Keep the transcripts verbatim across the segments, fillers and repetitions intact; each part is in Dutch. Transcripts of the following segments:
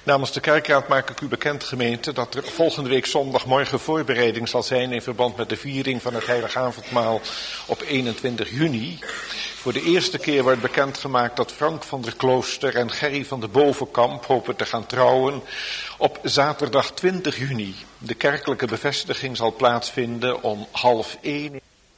Namens de kerkraad maak ik u bekend, gemeente, dat er volgende week zondagmorgen voorbereiding zal zijn in verband met de viering van het Heilige Avondmaal op eenentwintig juni. Voor de eerste keer wordt bekendgemaakt dat Frank van der Klooster en Gerry van de Bovenkamp hopen te gaan trouwen op zaterdag twintig juni. De kerkelijke bevestiging zal plaatsvinden om half één.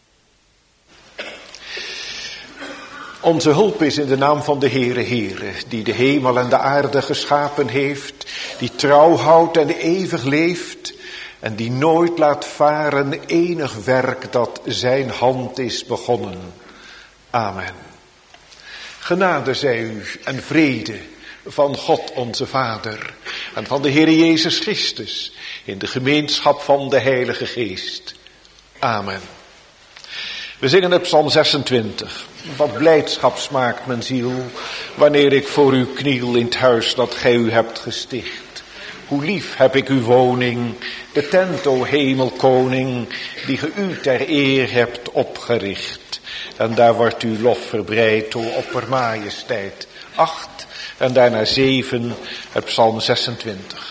Onze hulp is in de naam van de Heere Heere, die de hemel en de aarde geschapen heeft, die trouw houdt en eeuwig leeft en die nooit laat varen enig werk dat zijn hand is begonnen. Amen. Genade zij u en vrede van God onze Vader en van de Heere Jezus Christus in de gemeenschap van de Heilige Geest. Amen. We zingen het Psalm zesentwintig. Wat blijdschap smaakt mijn ziel, wanneer ik voor u kniel in het huis dat gij u hebt gesticht. Hoe lief heb ik uw woning, de tent, o hemelkoning, die ge u ter eer hebt opgericht. En daar wordt uw lof verbreid, o oppermajesteit. Acht en daarna zeven, het Psalm zesentwintig.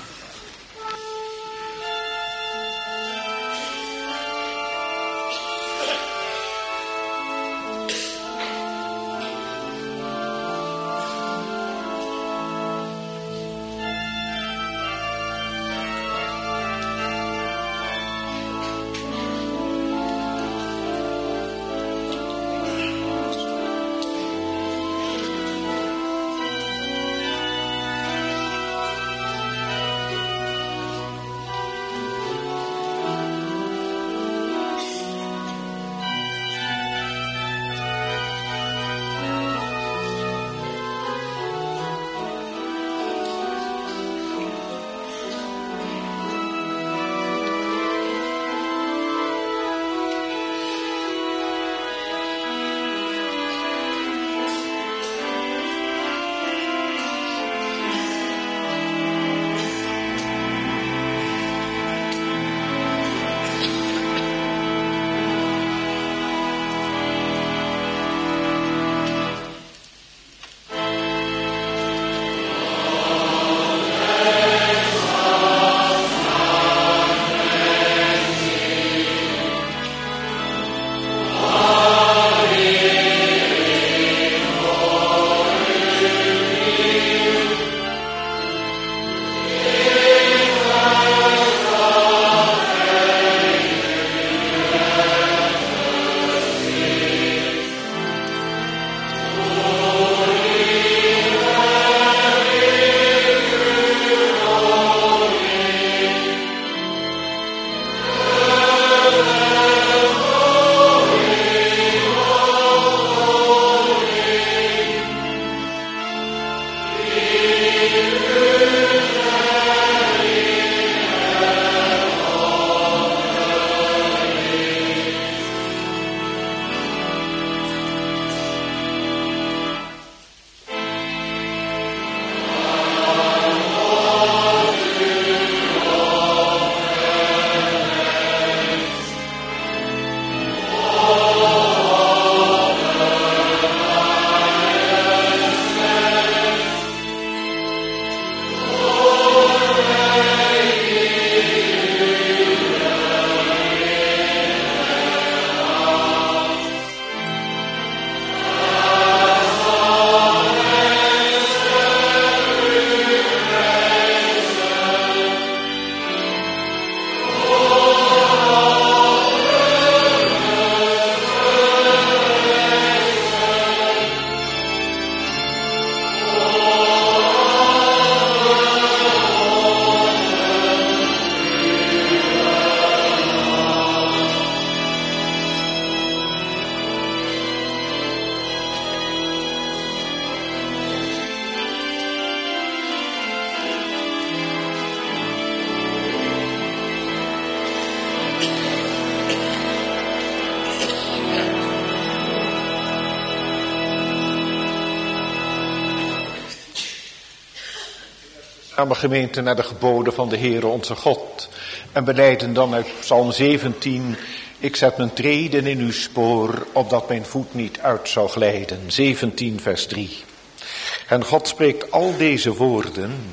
Samen gemeente naar de geboden van de Heere onze God. En belijden dan uit Psalm zeventien. Ik zet mijn treden in uw spoor, opdat mijn voet niet uit zou glijden. zeventien vers drie. En God spreekt al deze woorden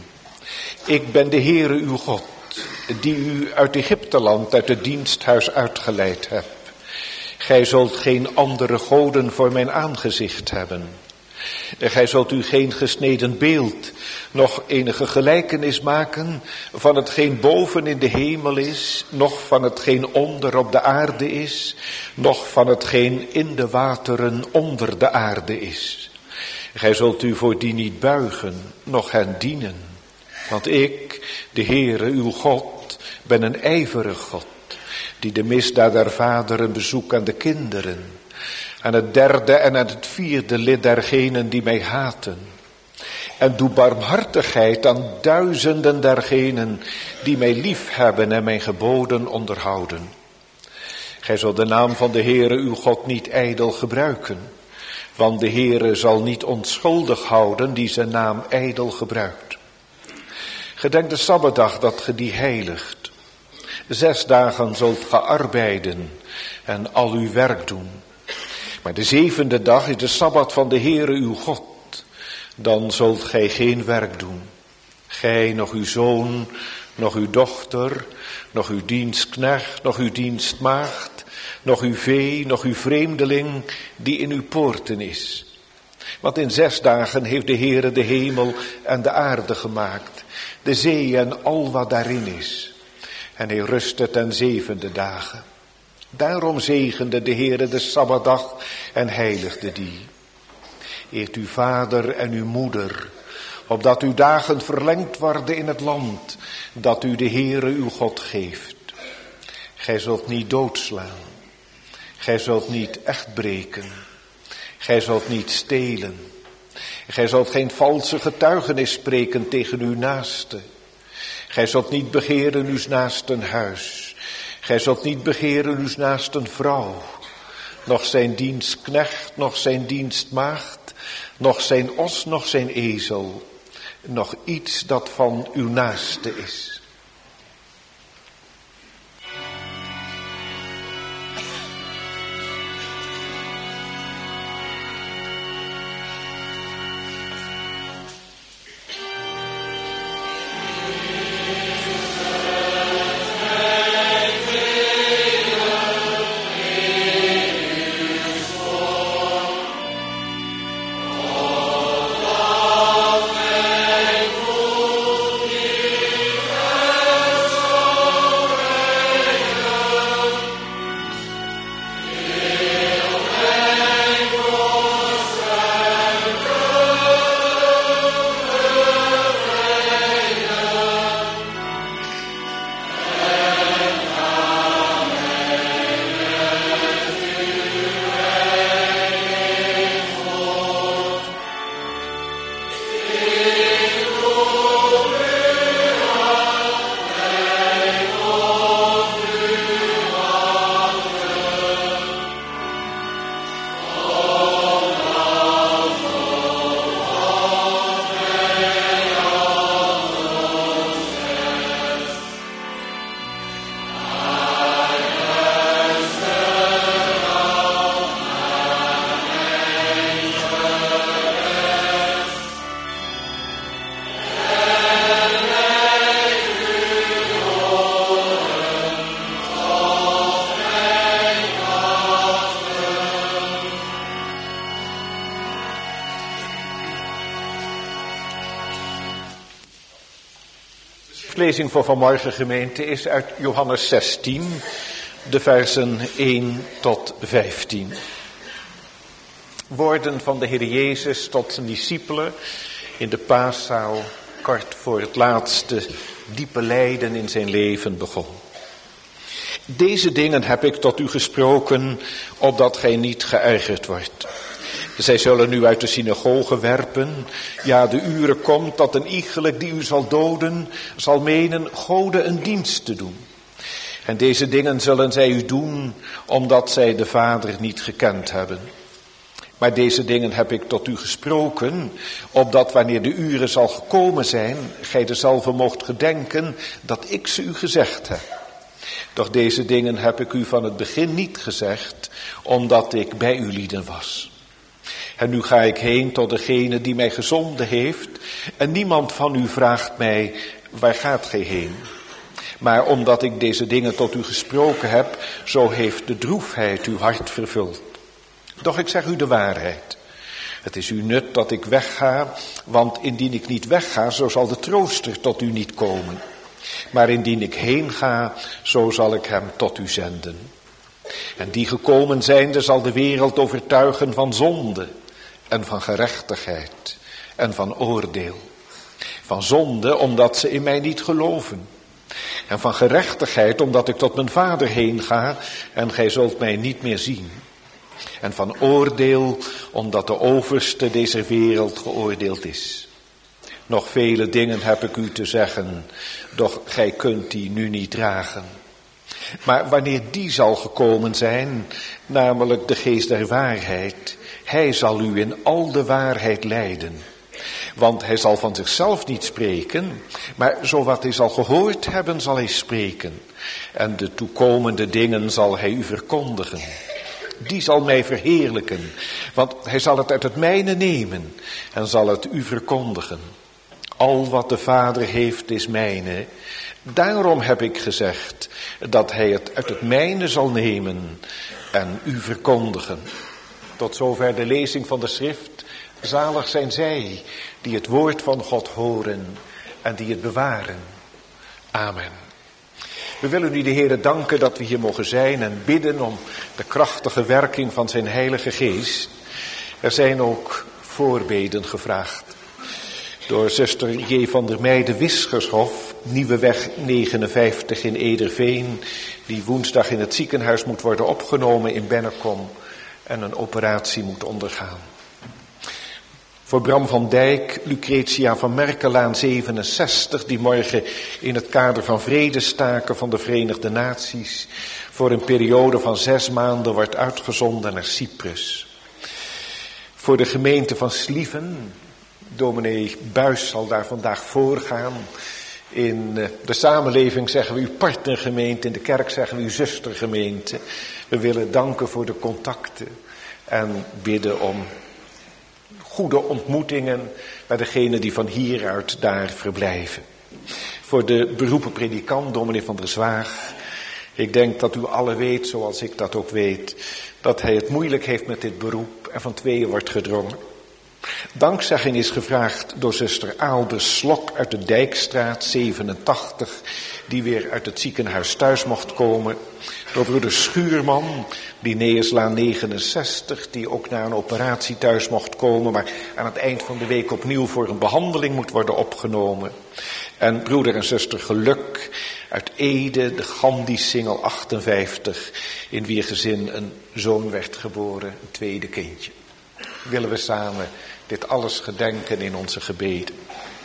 Ik ben de Heere uw God, die u uit Egypteland, uit het diensthuis uitgeleid hebt. Gij zult geen andere goden voor mijn aangezicht hebben. Gij zult u geen gesneden beeld, noch enige gelijkenis maken van hetgeen boven in de hemel is, noch van hetgeen onder op de aarde is, noch van hetgeen in de wateren onder de aarde is. Gij zult u voor die niet buigen, noch hen dienen. Want ik, de Heere uw God, ben een ijverig God, die de misdaad der vaderen bezoekt aan de kinderen, aan het derde en aan het vierde lid dergenen die mij haten. En doe barmhartigheid aan duizenden dergenen die mij lief hebben en mijn geboden onderhouden. Gij zult de naam van de Heere uw God niet ijdel gebruiken, want de Heere zal niet onschuldig houden die zijn naam ijdel gebruikt. Gedenk de Sabbatdag dat ge die heiligt. Zes dagen zult ge arbeiden en al uw werk doen. Maar de zevende dag is de Sabbat van de Heere uw God. Dan zult gij geen werk doen. Gij, nog uw zoon, nog uw dochter, nog uw dienstknecht, nog uw dienstmaagd, nog uw vee, nog uw vreemdeling die in uw poorten is. Want in zes dagen heeft de Heere de hemel en de aarde gemaakt, de zee en al wat daarin is. En hij rustte ten zevende dagen. Daarom zegende de Heere de Sabbatdag en heiligde die. Eert uw vader en uw moeder, opdat uw dagen verlengd worden in het land, dat u de Heere uw God geeft. Gij zult niet doodslaan. Gij zult niet echt breken. Gij zult niet stelen. Gij zult geen valse getuigenis spreken tegen uw naaste. Gij zult niet begeren uw naasten huis. Gij zult niet begeren uw naasten vrouw. Nog zijn dienstknecht, nog zijn dienstmaagd, nog zijn os, nog zijn ezel. Nog iets dat van uw naaste is. De lezing voor vanmorgen, gemeente, is uit Johannes zestien, de versen één tot vijftien. Woorden van de Heer Jezus tot zijn discipelen in de paaszaal, kort voor het laatste diepe lijden in zijn leven begon. Deze dingen heb ik tot u gesproken, opdat gij niet geërgerd wordt. Zij zullen u uit de synagoge werpen. Ja, de uren komt dat een iegelijk die u zal doden, zal menen Gode een dienst te doen. En deze dingen zullen zij u doen, omdat zij de Vader niet gekend hebben. Maar deze dingen heb ik tot u gesproken, opdat wanneer de uren zal gekomen zijn, gij dezelfde moogt gedenken dat ik ze u gezegd heb. Doch deze dingen heb ik u van het begin niet gezegd, omdat ik bij u lieden was. En nu ga ik heen tot degene die mij gezonden heeft. En niemand van u vraagt mij, waar gaat gij heen? Maar omdat ik deze dingen tot u gesproken heb, zo heeft de droefheid uw hart vervuld. Doch ik zeg u de waarheid. Het is u nut dat ik wegga, want indien ik niet wegga, zo zal de trooster tot u niet komen. Maar indien ik heen ga, zo zal ik hem tot u zenden. En die gekomen zijnde zal de wereld overtuigen van zonde en van gerechtigheid en van oordeel. Van zonde, omdat ze in mij niet geloven. En van gerechtigheid, omdat ik tot mijn Vader heen ga en gij zult mij niet meer zien. En van oordeel, omdat de overste deze wereld geoordeeld is. Nog vele dingen heb ik u te zeggen, doch gij kunt die nu niet dragen. Maar wanneer die zal gekomen zijn, namelijk de geest der waarheid, hij zal u in al de waarheid leiden. Want hij zal van zichzelf niet spreken, maar zo wat hij zal gehoord hebben, zal hij spreken. En de toekomende dingen zal hij u verkondigen. Die zal mij verheerlijken, want hij zal het uit het mijne nemen en zal het u verkondigen. Al wat de Vader heeft is mijne. Daarom heb ik gezegd dat hij het uit het mijne zal nemen en u verkondigen. Tot zover de lezing van de schrift. Zalig zijn zij die het woord van God horen en die het bewaren. Amen. We willen u de Heere danken dat we hier mogen zijn en bidden om de krachtige werking van zijn Heilige Geest. Er zijn ook voorbeden gevraagd. Door zuster J. van der Meijden Wisgershof, Nieuweweg negenenvijftig in Ederveen, die woensdag in het ziekenhuis moet worden opgenomen in Bennekom en een operatie moet ondergaan. Voor Bram van Dijk, Lucretia van Merkelaan zevenenzestig, die morgen in het kader van vredestaken van de Verenigde Naties voor een periode van zes maanden wordt uitgezonden naar Cyprus. Voor de gemeente van Slieven, dominee Buis zal daar vandaag voorgaan. In de samenleving zeggen we uw partnergemeente, in de kerk zeggen we uw zustergemeente. We willen danken voor de contacten en bidden om goede ontmoetingen met degenen die van hieruit daar verblijven. Voor de beroepen predikant, dominee van der Zwaag. Ik denk dat u alle weet, zoals ik dat ook weet, dat hij het moeilijk heeft met dit beroep en van tweeën wordt gedrongen. Dankzegging is gevraagd door zuster Aalbe Slok uit de Dijkstraat zevenentachtig, die weer uit het ziekenhuis thuis mocht komen. Door broeder Schuurman, Linnaeuslaan negenenzestig, die ook na een operatie thuis mocht komen, maar aan het eind van de week opnieuw voor een behandeling moet worden opgenomen. En broeder en zuster Geluk uit Ede, de Gandhi-singel achtenvijftig, in wier gezin een zoon werd geboren, een tweede kindje. Willen we samen dit alles gedenken in onze gebeden.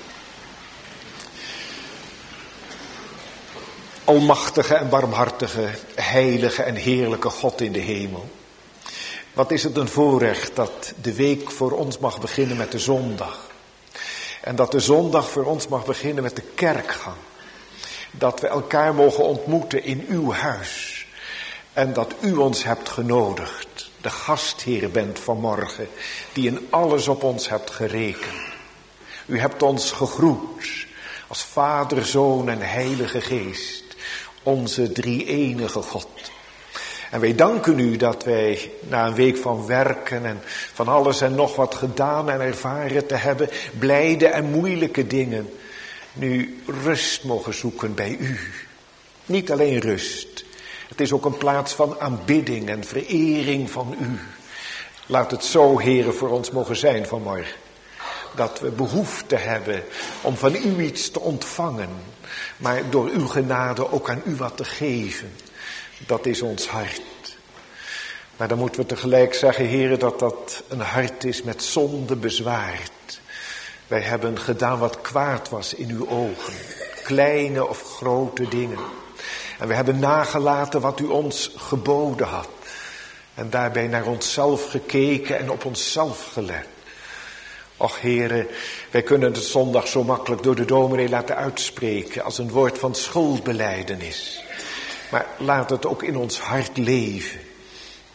Almachtige en barmhartige, heilige en heerlijke God in de hemel. Wat is het een voorrecht dat de week voor ons mag beginnen met de zondag. En dat de zondag voor ons mag beginnen met de kerkgang. Dat we elkaar mogen ontmoeten in uw huis. En dat u ons hebt genodigd. De gastheer bent vanmorgen, die in alles op ons hebt gerekend. U hebt ons gegroet als Vader, Zoon en Heilige Geest, onze drie-enige God. En wij danken u dat wij na een week van werken en van alles en nog wat gedaan en ervaren te hebben, blijde en moeilijke dingen, nu rust mogen zoeken bij u. Niet alleen rust. Het is ook een plaats van aanbidding en verering van u. Laat het zo, Heere, voor ons mogen zijn vanmorgen. Dat we behoefte hebben om van u iets te ontvangen. Maar door uw genade ook aan u wat te geven. Dat is ons hart. Maar dan moeten we tegelijk zeggen, Heere, dat dat een hart is met zonde bezwaard. Wij hebben gedaan wat kwaad was in uw ogen. Kleine of grote dingen. En we hebben nagelaten wat u ons geboden had. En daarbij naar onszelf gekeken en op onszelf gelet. Och Heere, wij kunnen het zondag zo makkelijk door de dominee laten uitspreken als een woord van schuldbelijdenis. Maar laat het ook in ons hart leven.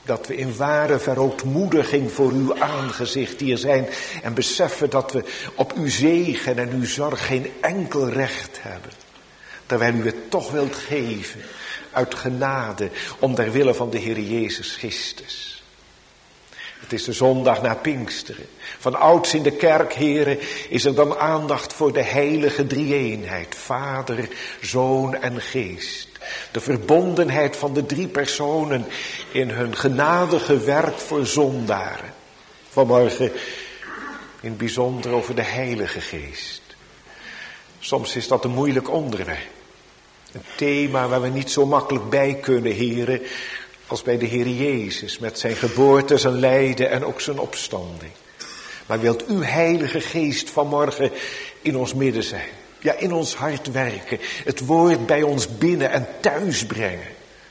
Dat we in ware verootmoediging voor uw aangezicht hier zijn. En beseffen dat we op uw zegen en uw zorg geen enkel recht hebben. Terwijl u het toch wilt geven. Uit genade. Om ter wille van de Heer Jezus Christus. Het is de zondag na Pinksteren. Van ouds in de kerk, heren, is er dan aandacht voor de heilige drie-eenheid. Vader, Zoon en Geest. De verbondenheid van de drie personen in hun genadige werk voor zondaren. Vanmorgen in het bijzonder over de Heilige Geest. Soms is dat een moeilijk onderwerp. Een thema waar we niet zo makkelijk bij kunnen, heren, als bij de Heer Jezus. Met zijn geboorte, zijn lijden en ook zijn opstanding. Maar wilt uw Heilige Geest vanmorgen in ons midden zijn. Ja, in ons hart werken. Het woord bij ons binnen en thuis brengen.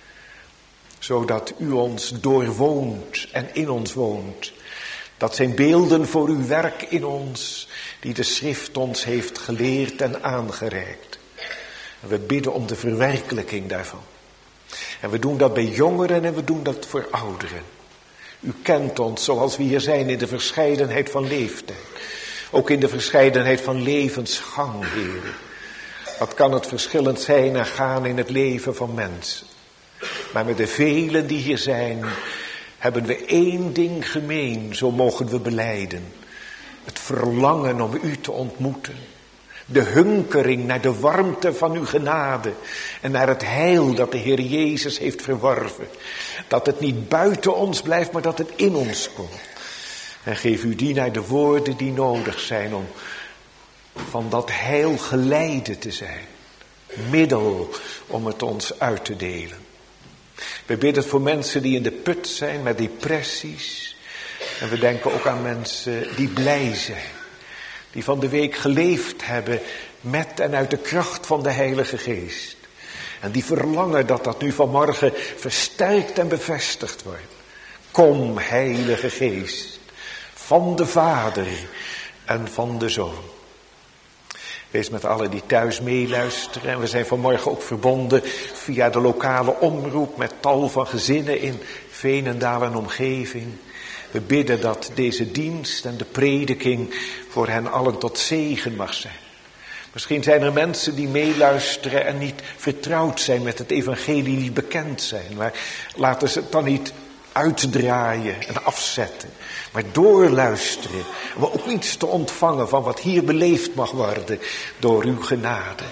Zodat u ons doorwoont en in ons woont. Dat zijn beelden voor uw werk in ons, die de schrift ons heeft geleerd en aangereikt. En we bidden om de verwerkelijking daarvan. En we doen dat bij jongeren en we doen dat voor ouderen. U kent ons zoals we hier zijn in de verscheidenheid van leeftijd. Ook in de verscheidenheid van levensgang, heren. Wat kan het verschillend zijn en gaan in het leven van mensen. Maar met de velen die hier zijn, hebben we één ding gemeen, zo mogen we belijden. Het verlangen om u te ontmoeten. De hunkering naar de warmte van uw genade. En naar het heil dat de Heer Jezus heeft verworven. Dat het niet buiten ons blijft, maar dat het in ons komt. En geef u die naar de woorden die nodig zijn om van dat heil geleide te zijn. Middel om het ons uit te delen. We bidden voor mensen die in de put zijn met depressies. En we denken ook aan mensen die blij zijn. Die van de week geleefd hebben met en uit de kracht van de Heilige Geest. En die verlangen dat dat nu vanmorgen versterkt en bevestigd wordt. Kom, Heilige Geest, van de Vader en van de Zoon. Wees met allen die thuis meeluisteren. En we zijn vanmorgen ook verbonden via de lokale omroep met tal van gezinnen in Veenendaal en omgeving. We bidden dat deze dienst en de prediking voor hen allen tot zegen mag zijn. Misschien zijn er mensen die meeluisteren en niet vertrouwd zijn met het evangelie, niet bekend zijn. Maar laten ze het dan niet uitdraaien en afzetten. Maar doorluisteren. Maar ook iets te ontvangen van wat hier beleefd mag worden door uw genade.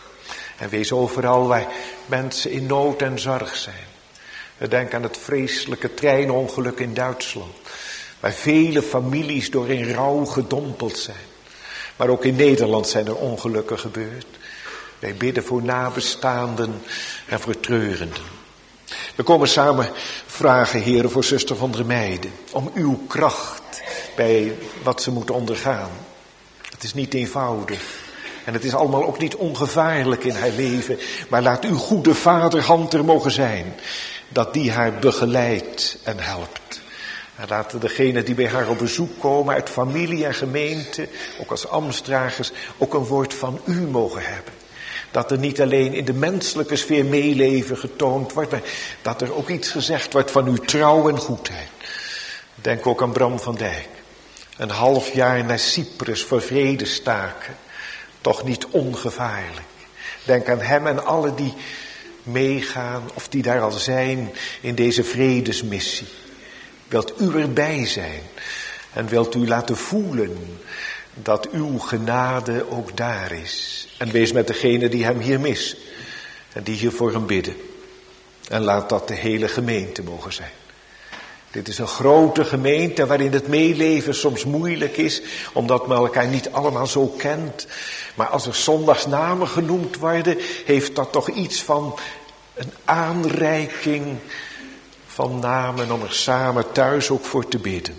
En wees overal waar mensen in nood en zorg zijn. We denken aan het vreselijke treinongeluk in Duitsland. Waar vele families door in rouw gedompeld zijn. Maar ook in Nederland zijn er ongelukken gebeurd. Wij bidden voor nabestaanden en voor treurenden. We komen samen vragen, heren, voor zuster van der Meijden. Om uw kracht bij wat ze moet ondergaan. Het is niet eenvoudig. En het is allemaal ook niet ongevaarlijk in haar leven. Maar laat uw goede vaderhand er mogen zijn. Dat die haar begeleidt en helpt. En laten degenen die bij haar op bezoek komen uit familie en gemeente, ook als ambtsdragers, ook een woord van u mogen hebben. Dat er niet alleen in de menselijke sfeer meeleven getoond wordt, maar dat er ook iets gezegd wordt van uw trouw en goedheid. Denk ook aan Bram van Dijk. Een half jaar naar Cyprus voor vredestaken. Toch niet ongevaarlijk. Denk aan hem en alle die meegaan of die daar al zijn in deze vredesmissie. Wilt u erbij zijn en wilt u laten voelen dat uw genade ook daar is. En wees met degene die hem hier missen en die hier voor hem bidden. En laat dat de hele gemeente mogen zijn. Dit is een grote gemeente waarin het meeleven soms moeilijk is, omdat men elkaar niet allemaal zo kent. Maar als er zondags namen genoemd worden, heeft dat toch iets van een aanreiking van namen om er samen thuis ook voor te bidden.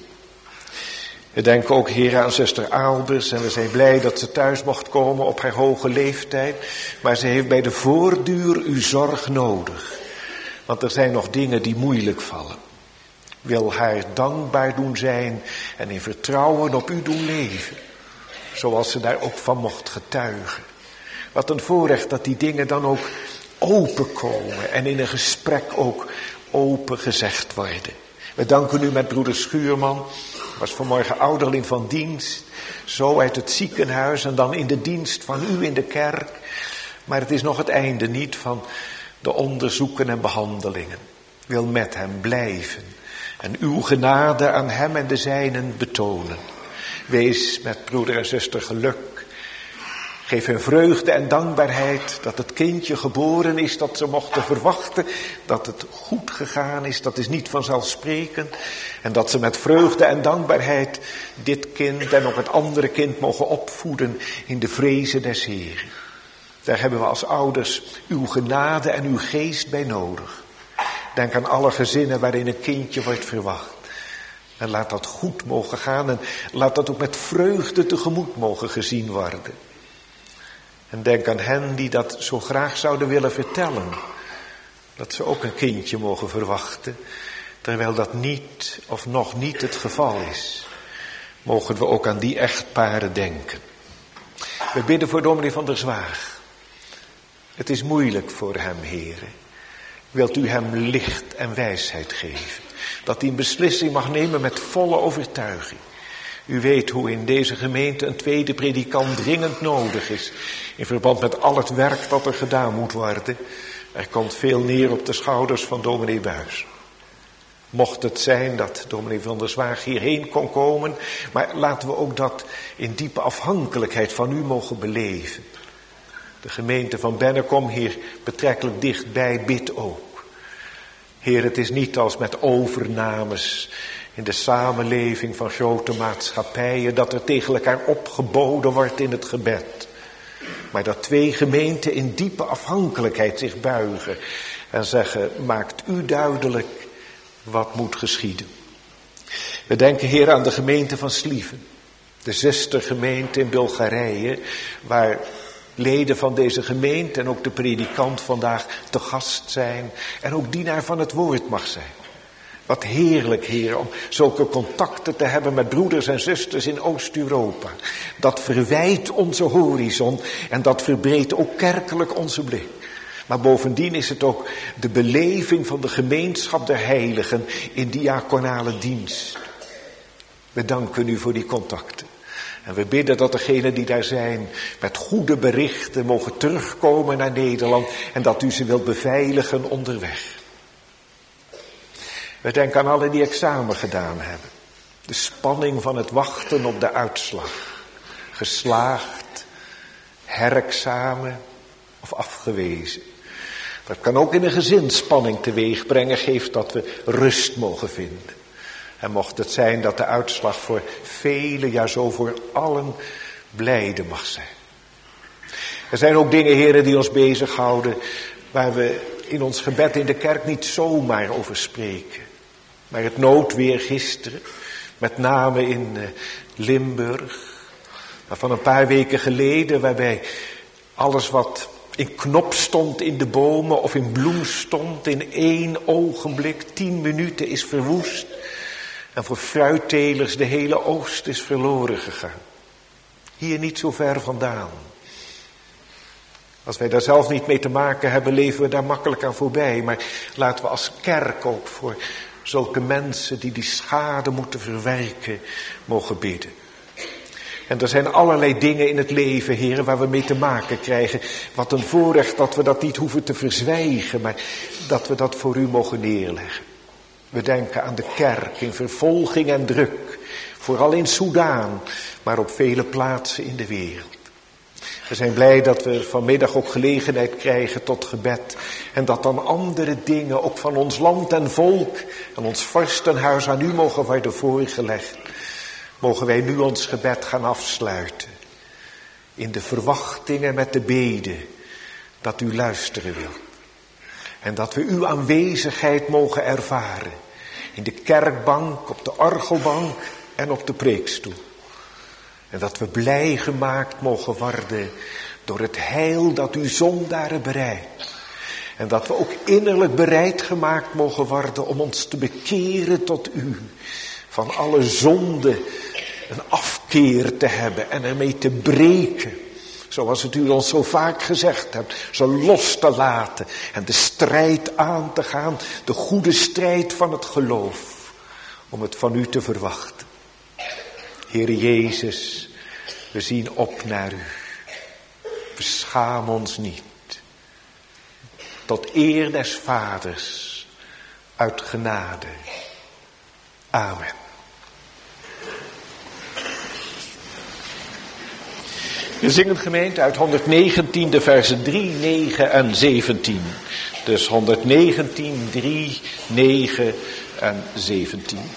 We denken ook, heren, aan zuster Aalbers en we zijn blij dat ze thuis mocht komen op haar hoge leeftijd. Maar ze heeft bij de voortduur uw zorg nodig. Want er zijn nog dingen die moeilijk vallen. Wil haar dankbaar doen zijn en in vertrouwen op u doen leven. Zoals ze daar ook van mocht getuigen. Wat een voorrecht dat die dingen dan ook openkomen en in een gesprek ook open gezegd worden. We danken u met broeder Schuurman, was vanmorgen ouderling van dienst, zo uit het ziekenhuis en dan in de dienst van u in de kerk. Maar het is nog het einde niet van de onderzoeken en behandelingen. Ik wil met hem blijven en uw genade aan hem en de zijnen betonen. Wees met broeder en zuster geluk. Geef hun vreugde en dankbaarheid dat het kindje geboren is dat ze mochten verwachten. Dat het goed gegaan is, dat is niet vanzelfsprekend. En dat ze met vreugde en dankbaarheid dit kind en ook het andere kind mogen opvoeden in de vrezen des Heeren. Daar hebben we als ouders uw genade en uw geest bij nodig. Denk aan alle gezinnen waarin een kindje wordt verwacht. En laat dat goed mogen gaan en laat dat ook met vreugde tegemoet mogen gezien worden. En denk aan hen die dat zo graag zouden willen vertellen. Dat ze ook een kindje mogen verwachten, terwijl dat niet of nog niet het geval is. Mogen we ook aan die echtparen denken. We bidden voor dominee van der Zwaag. Het is moeilijk voor hem, heren. Wilt u hem licht en wijsheid geven. Dat hij een beslissing mag nemen met volle overtuiging. U weet hoe in deze gemeente een tweede predikant dringend nodig is. In verband met al het werk dat er gedaan moet worden. Er komt veel neer op de schouders van dominee Buis. Mocht het zijn dat dominee van der Zwaag hierheen kon komen. Maar laten we ook dat in diepe afhankelijkheid van u mogen beleven. De gemeente van Bennekom hier betrekkelijk dichtbij bidt ook. Heer, het is niet als met overnames in de samenleving van grote maatschappijen dat er tegen elkaar opgeboden wordt in het gebed. Maar dat twee gemeenten in diepe afhankelijkheid zich buigen en zeggen, maakt u duidelijk wat moet geschieden. We denken, Heer, aan de gemeente van Slieven. De zustergemeente in Bulgarije, waar leden van deze gemeente en ook de predikant vandaag te gast zijn. En ook dienaar van het woord mag zijn. Wat heerlijk, Heer, om zulke contacten te hebben met broeders en zusters in Oost-Europa. Dat verwijdt onze horizon en dat verbreedt ook kerkelijk onze blik. Maar bovendien is het ook de beleving van de gemeenschap der heiligen in diaconale dienst. We danken u voor die contacten. En we bidden dat degenen die daar zijn met goede berichten mogen terugkomen naar Nederland en dat u ze wilt beveiligen onderweg. We denken aan allen die examen gedaan hebben. De spanning van het wachten op de uitslag. Geslaagd, herexamen of afgewezen. Dat kan ook in een gezin spanning teweeg brengen, geeft dat we rust mogen vinden. En mocht het zijn dat de uitslag voor velen, ja zo voor allen, blijde mag zijn. Er zijn ook dingen, heren, die ons bezighouden, waar we in ons gebed in de kerk niet zomaar over spreken. Maar het noodweer gisteren, met name in Limburg, maar van een paar weken geleden, waarbij alles wat in knop stond in de bomen of in bloem stond, in één ogenblik, tien minuten is verwoest. En voor fruittelers de hele oogst is verloren gegaan. Hier niet zo ver vandaan. Als wij daar zelf niet mee te maken hebben, leven we daar makkelijk aan voorbij. Maar laten we als kerk ook voor zulke mensen die die schade moeten verwerken, mogen bidden. En er zijn allerlei dingen in het leven, heren, waar we mee te maken krijgen. Wat een voorrecht dat we dat niet hoeven te verzwijgen, maar dat we dat voor u mogen neerleggen. We denken aan de kerk in vervolging en druk. Vooral in Soudaan, maar op vele plaatsen in de wereld. We zijn blij dat we vanmiddag ook gelegenheid krijgen tot gebed. En dat dan andere dingen ook van ons land en volk en ons vorstenhuis aan u mogen worden voorgelegd. Mogen wij nu ons gebed gaan afsluiten. In de verwachtingen met de bede dat u luisteren wilt. En dat we uw aanwezigheid mogen ervaren. In de kerkbank, op de orgelbank en op de preekstoel. En dat we blij gemaakt mogen worden door het heil dat u zondaren bereidt. En dat we ook innerlijk bereid gemaakt mogen worden om ons te bekeren tot u. Van alle zonde een afkeer te hebben en ermee te breken. Zoals het u ons zo vaak gezegd hebt. Ze los te laten en de strijd aan te gaan. De goede strijd van het geloof. om het van u te verwachten. Heere Jezus, we zien op naar u. Beschaam ons niet. Tot eer des Vaders, uit genade. Amen. We zingen gemeente uit honderdnegentien, de versen drie, negen en zeventien. Dus honderdnegentien, drie, negen en zeventien.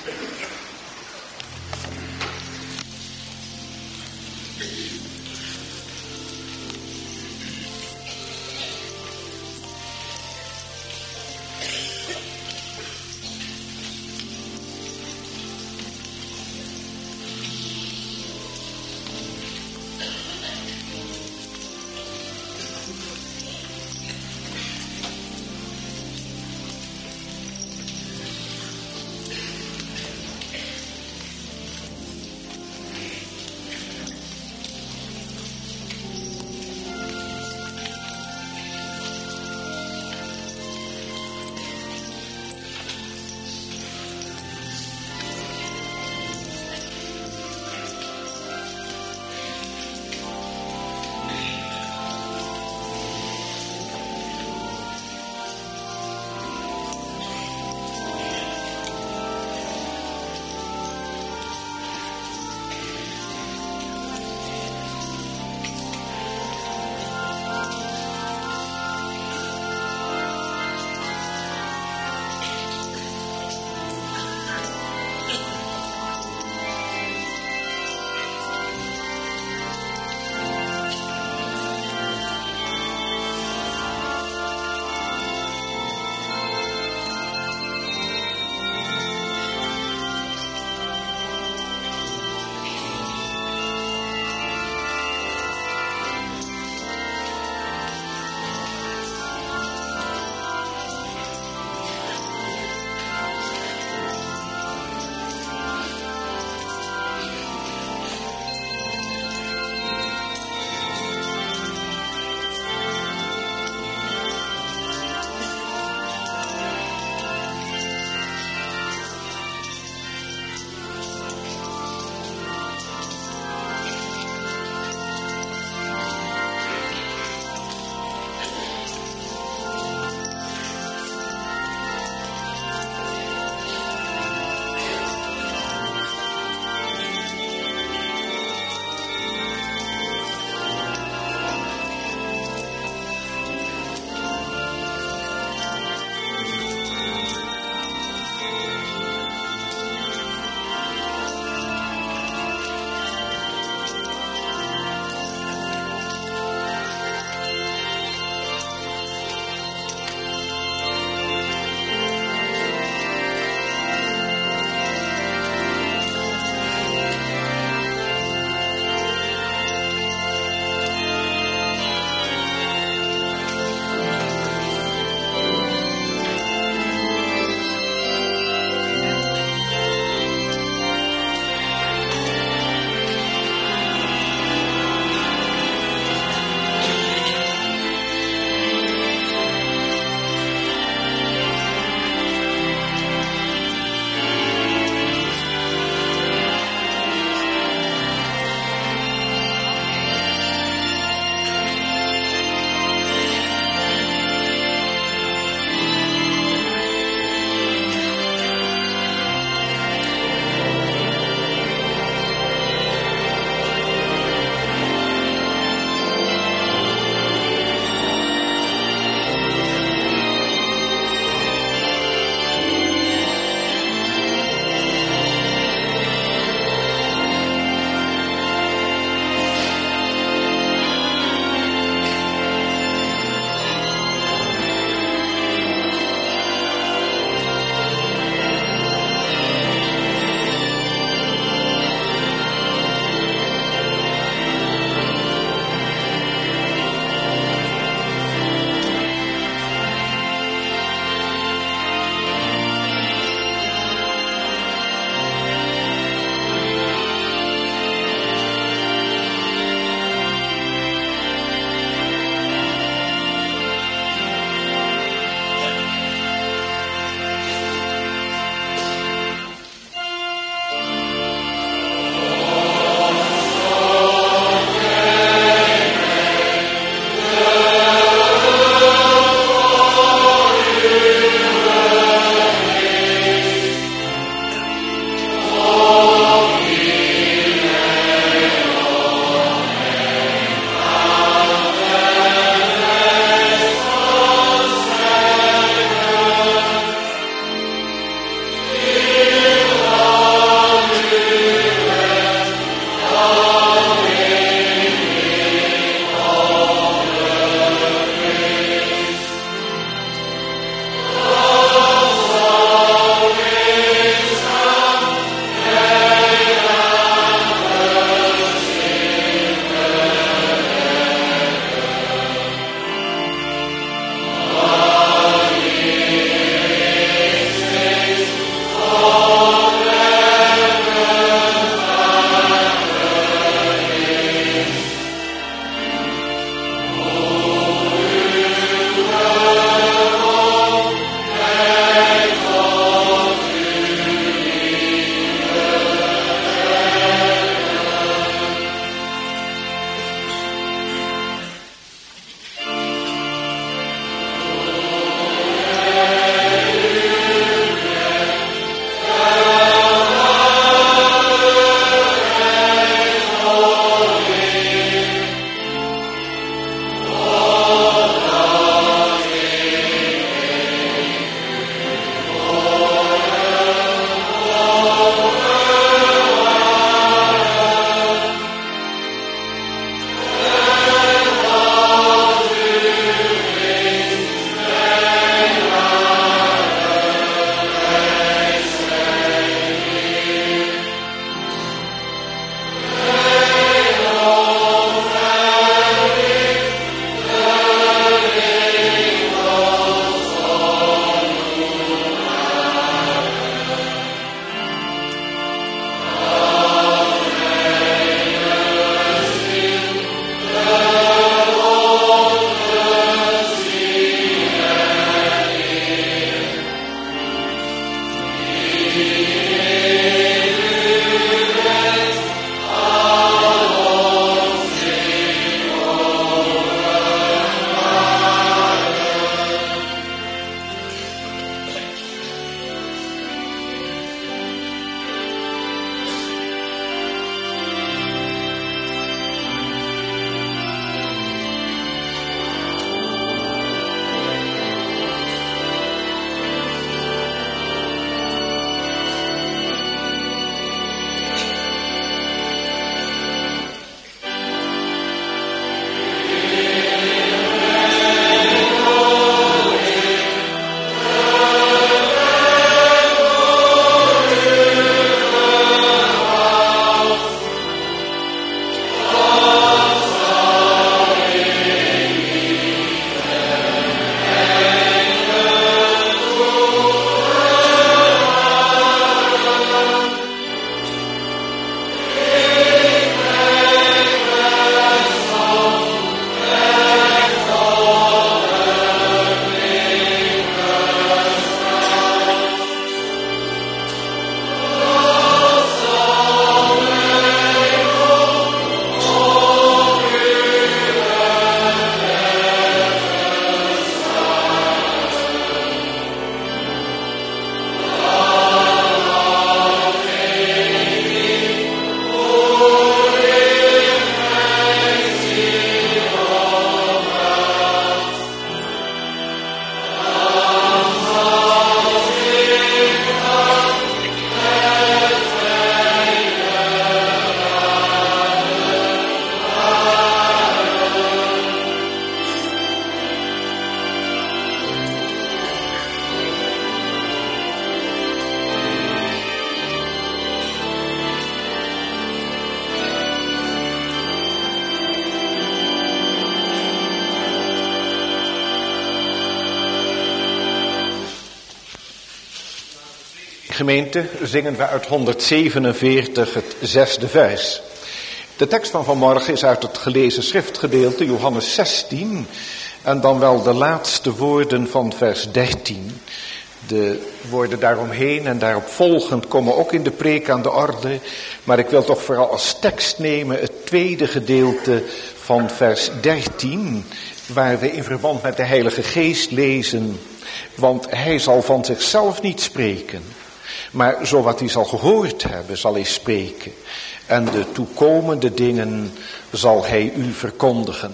Gemeente, zingen we uit honderdzevenenveertig het zesde vers. De tekst van vanmorgen is uit het gelezen schriftgedeelte, Johannes zestien, en dan wel de laatste woorden van vers dertien. De woorden daaromheen en daarop volgend komen ook in de preek aan de orde, maar ik wil toch vooral als tekst nemen het tweede gedeelte van vers dertien, waar we in verband met de Heilige Geest lezen, want hij zal van zichzelf niet spreken, maar zo wat hij zal gehoord hebben, zal hij spreken. En de toekomende dingen zal hij u verkondigen.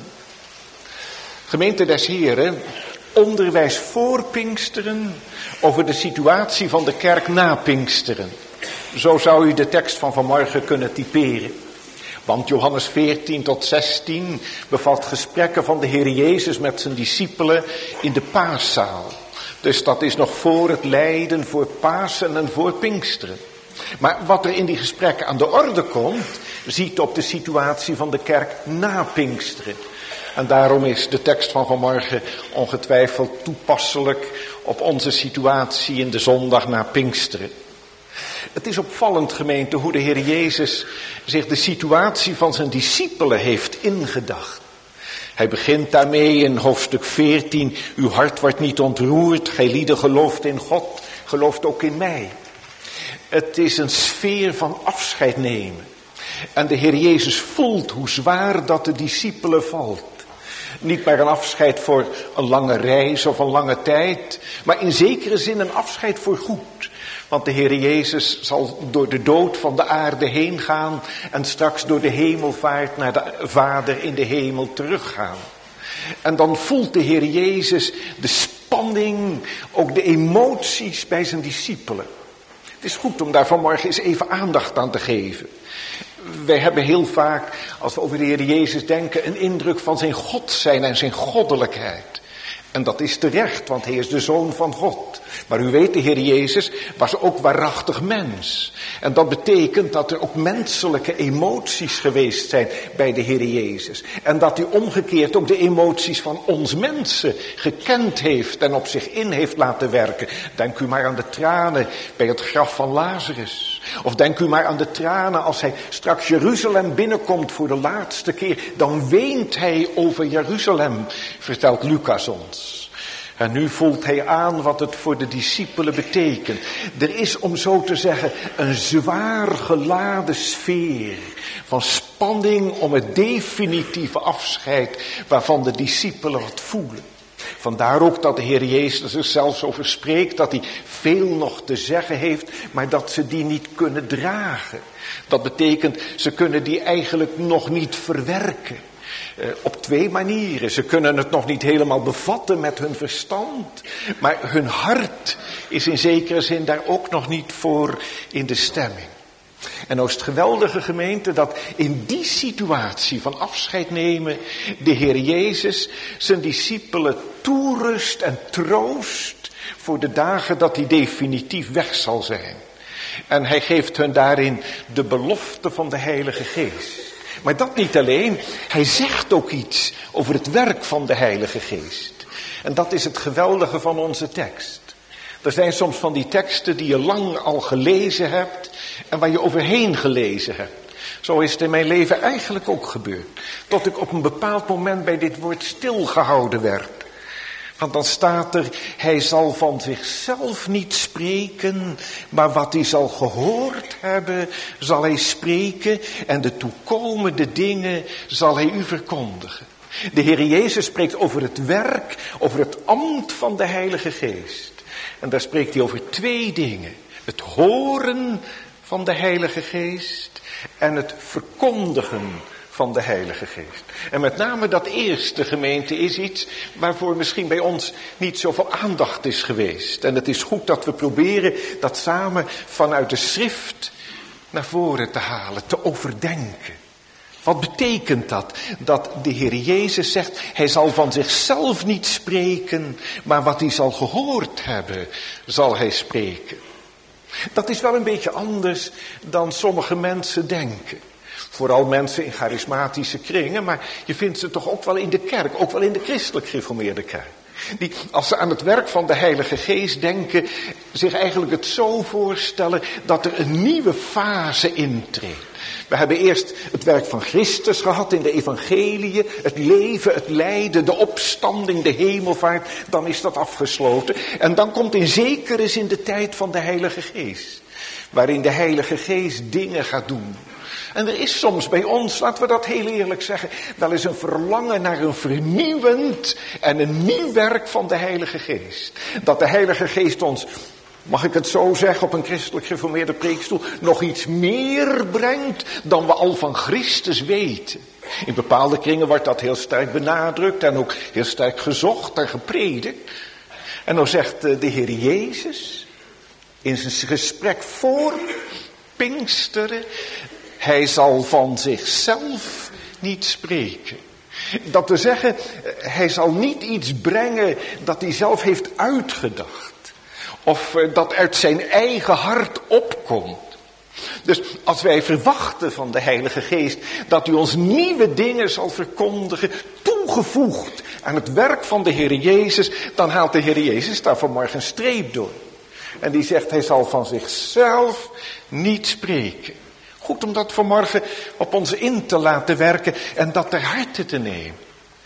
Gemeente des Heren, onderwijs voor Pinksteren over de situatie van de kerk na Pinksteren. Zo zou u de tekst van vanmorgen kunnen typeren. Want Johannes veertien tot zestien bevat gesprekken van de Heer Jezus met zijn discipelen in de paaszaal. Dus dat is nog voor het lijden, voor Pasen en voor Pinksteren. Maar wat er in die gesprekken aan de orde komt, ziet op de situatie van de kerk na Pinksteren. En daarom is de tekst van vanmorgen ongetwijfeld toepasselijk op onze situatie in de zondag na Pinksteren. Het is opvallend, gemeente, hoe de Heer Jezus zich de situatie van zijn discipelen heeft ingedacht. Hij begint daarmee in hoofdstuk veertien. Uw hart wordt niet ontroerd, gij lieden gelooft in God, gelooft ook in mij. Het is een sfeer van afscheid nemen. En de Heer Jezus voelt hoe zwaar dat de discipelen valt. Niet maar een afscheid voor een lange reis of een lange tijd, maar in zekere zin een afscheid voor goed. Want de Heer Jezus zal door de dood van de aarde heen gaan en straks door de hemelvaart naar de Vader in de hemel teruggaan. En dan voelt de Heer Jezus de spanning, ook de emoties bij zijn discipelen. Het is goed om daar vanmorgen eens even aandacht aan te geven. Wij hebben heel vaak, als we over de Heer Jezus denken, een indruk van zijn God zijn en zijn goddelijkheid. En dat is terecht, want hij is de Zoon van God. Maar u weet, de Heer Jezus was ook waarachtig mens. En dat betekent dat er ook menselijke emoties geweest zijn bij de Heer Jezus. En dat hij omgekeerd ook de emoties van ons mensen gekend heeft en op zich in heeft laten werken. Denk u maar aan de tranen bij het graf van Lazarus. Of denk u maar aan de tranen als hij straks Jeruzalem binnenkomt voor de laatste keer. Dan weent hij over Jeruzalem, vertelt Lucas ons. En nu voelt hij aan wat het voor de discipelen betekent. Er is, om zo te zeggen, een zwaar geladen sfeer van spanning om het definitieve afscheid waarvan de discipelen wat voelen. Vandaar ook dat de Heer Jezus er zelfs over spreekt, dat hij veel nog te zeggen heeft, maar dat ze die niet kunnen dragen. Dat betekent, ze kunnen die eigenlijk nog niet verwerken. Uh, op twee manieren. Ze kunnen het nog niet helemaal bevatten met hun verstand, maar hun hart is in zekere zin daar ook nog niet voor in de stemming. En nou is het geweldige, gemeente, dat in die situatie van afscheid nemen de Heer Jezus zijn discipelen toerust en troost voor de dagen dat hij definitief weg zal zijn. En hij geeft hun daarin de belofte van de Heilige Geest. Maar dat niet alleen, hij zegt ook iets over het werk van de Heilige Geest. En dat is het geweldige van onze tekst. Er zijn soms van die teksten die je lang al gelezen hebt en waar je overheen gelezen hebt. Zo is het in mijn leven eigenlijk ook gebeurd. Tot ik op een bepaald moment bij dit woord stilgehouden werd. Want dan staat er, hij zal van zichzelf niet spreken, maar wat hij zal gehoord hebben, zal hij spreken en de toekomende dingen zal hij u verkondigen. De Heer Jezus spreekt over het werk, over het ambt van de Heilige Geest. En daar spreekt hij over twee dingen. Het horen van de Heilige Geest en het verkondigen van de Heilige Geest. En met name dat eerste, gemeente, is iets waarvoor misschien bij ons niet zoveel aandacht is geweest. En het is goed dat we proberen dat samen vanuit de schrift naar voren te halen, te overdenken. Wat betekent dat? Dat de Heer Jezus zegt, hij zal van zichzelf niet spreken, maar wat hij zal gehoord hebben, zal hij spreken. Dat is wel een beetje anders dan sommige mensen denken. Vooral mensen in charismatische kringen, maar je vindt ze toch ook wel in de kerk, ook wel in de christelijk gereformeerde kerk. Die, als ze aan het werk van de Heilige Geest denken, zich eigenlijk het zo voorstellen dat er een nieuwe fase intreedt. We hebben eerst het werk van Christus gehad in de evangeliën, het leven, het lijden, de opstanding, de hemelvaart, dan is dat afgesloten. En dan komt in zekere zin de tijd van de Heilige Geest, waarin de Heilige Geest dingen gaat doen. En er is soms bij ons, laten we dat heel eerlijk zeggen, wel eens een verlangen naar een vernieuwend en een nieuw werk van de Heilige Geest. Dat de Heilige Geest ons, mag ik het zo zeggen, op een christelijk gereformeerde preekstoel, nog iets meer brengt dan we al van Christus weten. In bepaalde kringen wordt dat heel sterk benadrukt en ook heel sterk gezocht en gepredikt. En dan zegt de Heer Jezus in zijn gesprek voor Pinksteren, hij zal van zichzelf niet spreken. Dat wil zeggen, hij zal niet iets brengen dat hij zelf heeft uitgedacht. Of dat uit zijn eigen hart opkomt. Dus als wij verwachten van de Heilige Geest dat hij ons nieuwe dingen zal verkondigen, toegevoegd aan het werk van de Heer Jezus, dan haalt de Heer Jezus daar vanmorgen een streep door. En die zegt, hij zal van zichzelf niet spreken. Goed om dat vanmorgen op ons in te laten werken en dat ter harte te nemen.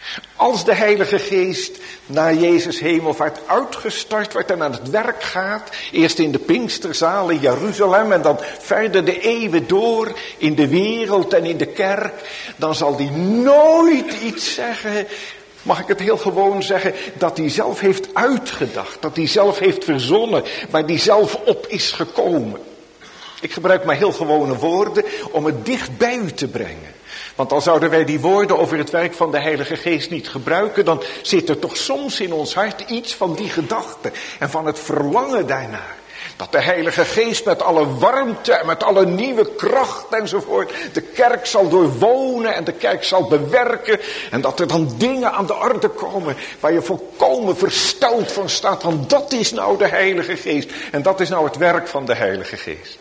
Als de Heilige Geest na Jezus hemelvaart uitgestart wordt en aan het werk gaat, eerst in de Pinksterzaal in Jeruzalem en dan verder de eeuwen door in de wereld en in de kerk, dan zal die nooit iets zeggen, mag ik het heel gewoon zeggen, dat hij zelf heeft uitgedacht, dat hij zelf heeft verzonnen, waar hij zelf op is gekomen. Ik gebruik maar heel gewone woorden om het dichtbij u te brengen. Want al zouden wij die woorden over het werk van de Heilige Geest niet gebruiken, dan zit er toch soms in ons hart iets van die gedachte en van het verlangen daarnaar. Dat de Heilige Geest met alle warmte en met alle nieuwe kracht enzovoort de kerk zal doorwonen en de kerk zal bewerken. En dat er dan dingen aan de orde komen waar je volkomen versteld van staat. Van dat is nou de Heilige Geest en dat is nou het werk van de Heilige Geest.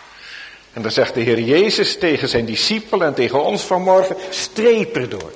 En dan zegt de Heer Jezus tegen zijn discipelen en tegen ons vanmorgen, streep erdoor.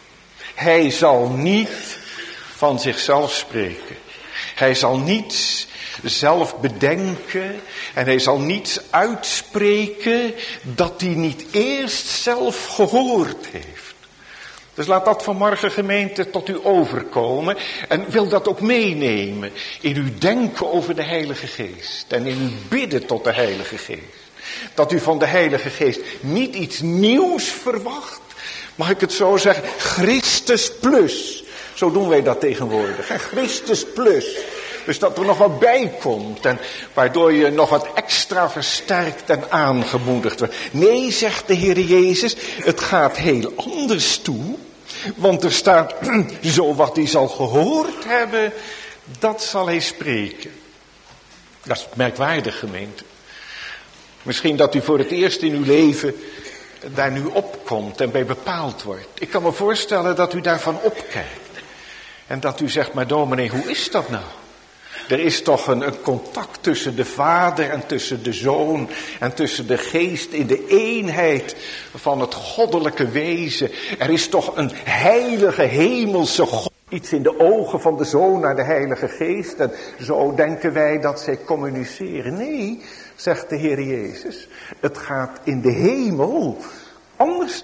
Hij zal niet van zichzelf spreken. Hij zal niets zelf bedenken en hij zal niets uitspreken dat hij niet eerst zelf gehoord heeft. Dus laat dat vanmorgen, gemeente, tot u overkomen en wil dat ook meenemen in uw denken over de Heilige Geest en in uw bidden tot de Heilige Geest. Dat u van de Heilige Geest niet iets nieuws verwacht. Mag ik het zo zeggen? Christus plus. Zo doen wij dat tegenwoordig. Hè? Christus plus. Dus dat er nog wat bij komt. En waardoor je nog wat extra versterkt en aangemoedigd wordt. Nee, zegt de Heer Jezus. Het gaat heel anders toe. Want er staat, zo wat hij zal gehoord hebben, dat zal hij spreken. Dat is merkwaardig, gemeente. Misschien dat u voor het eerst in uw leven daar nu opkomt en bij bepaald wordt. Ik kan me voorstellen dat u daarvan opkijkt. En dat u zegt, maar dominee, hoe is dat nou? Er is toch een, een contact tussen de Vader en tussen de Zoon en tussen de Geest in de eenheid van het goddelijke wezen. Er is toch een heilige hemelse God. Iets in de ogen van de Zoon naar de Heilige Geest. En zo denken wij dat zij communiceren. Nee, zegt de Heer Jezus. Het gaat in de hemel anders.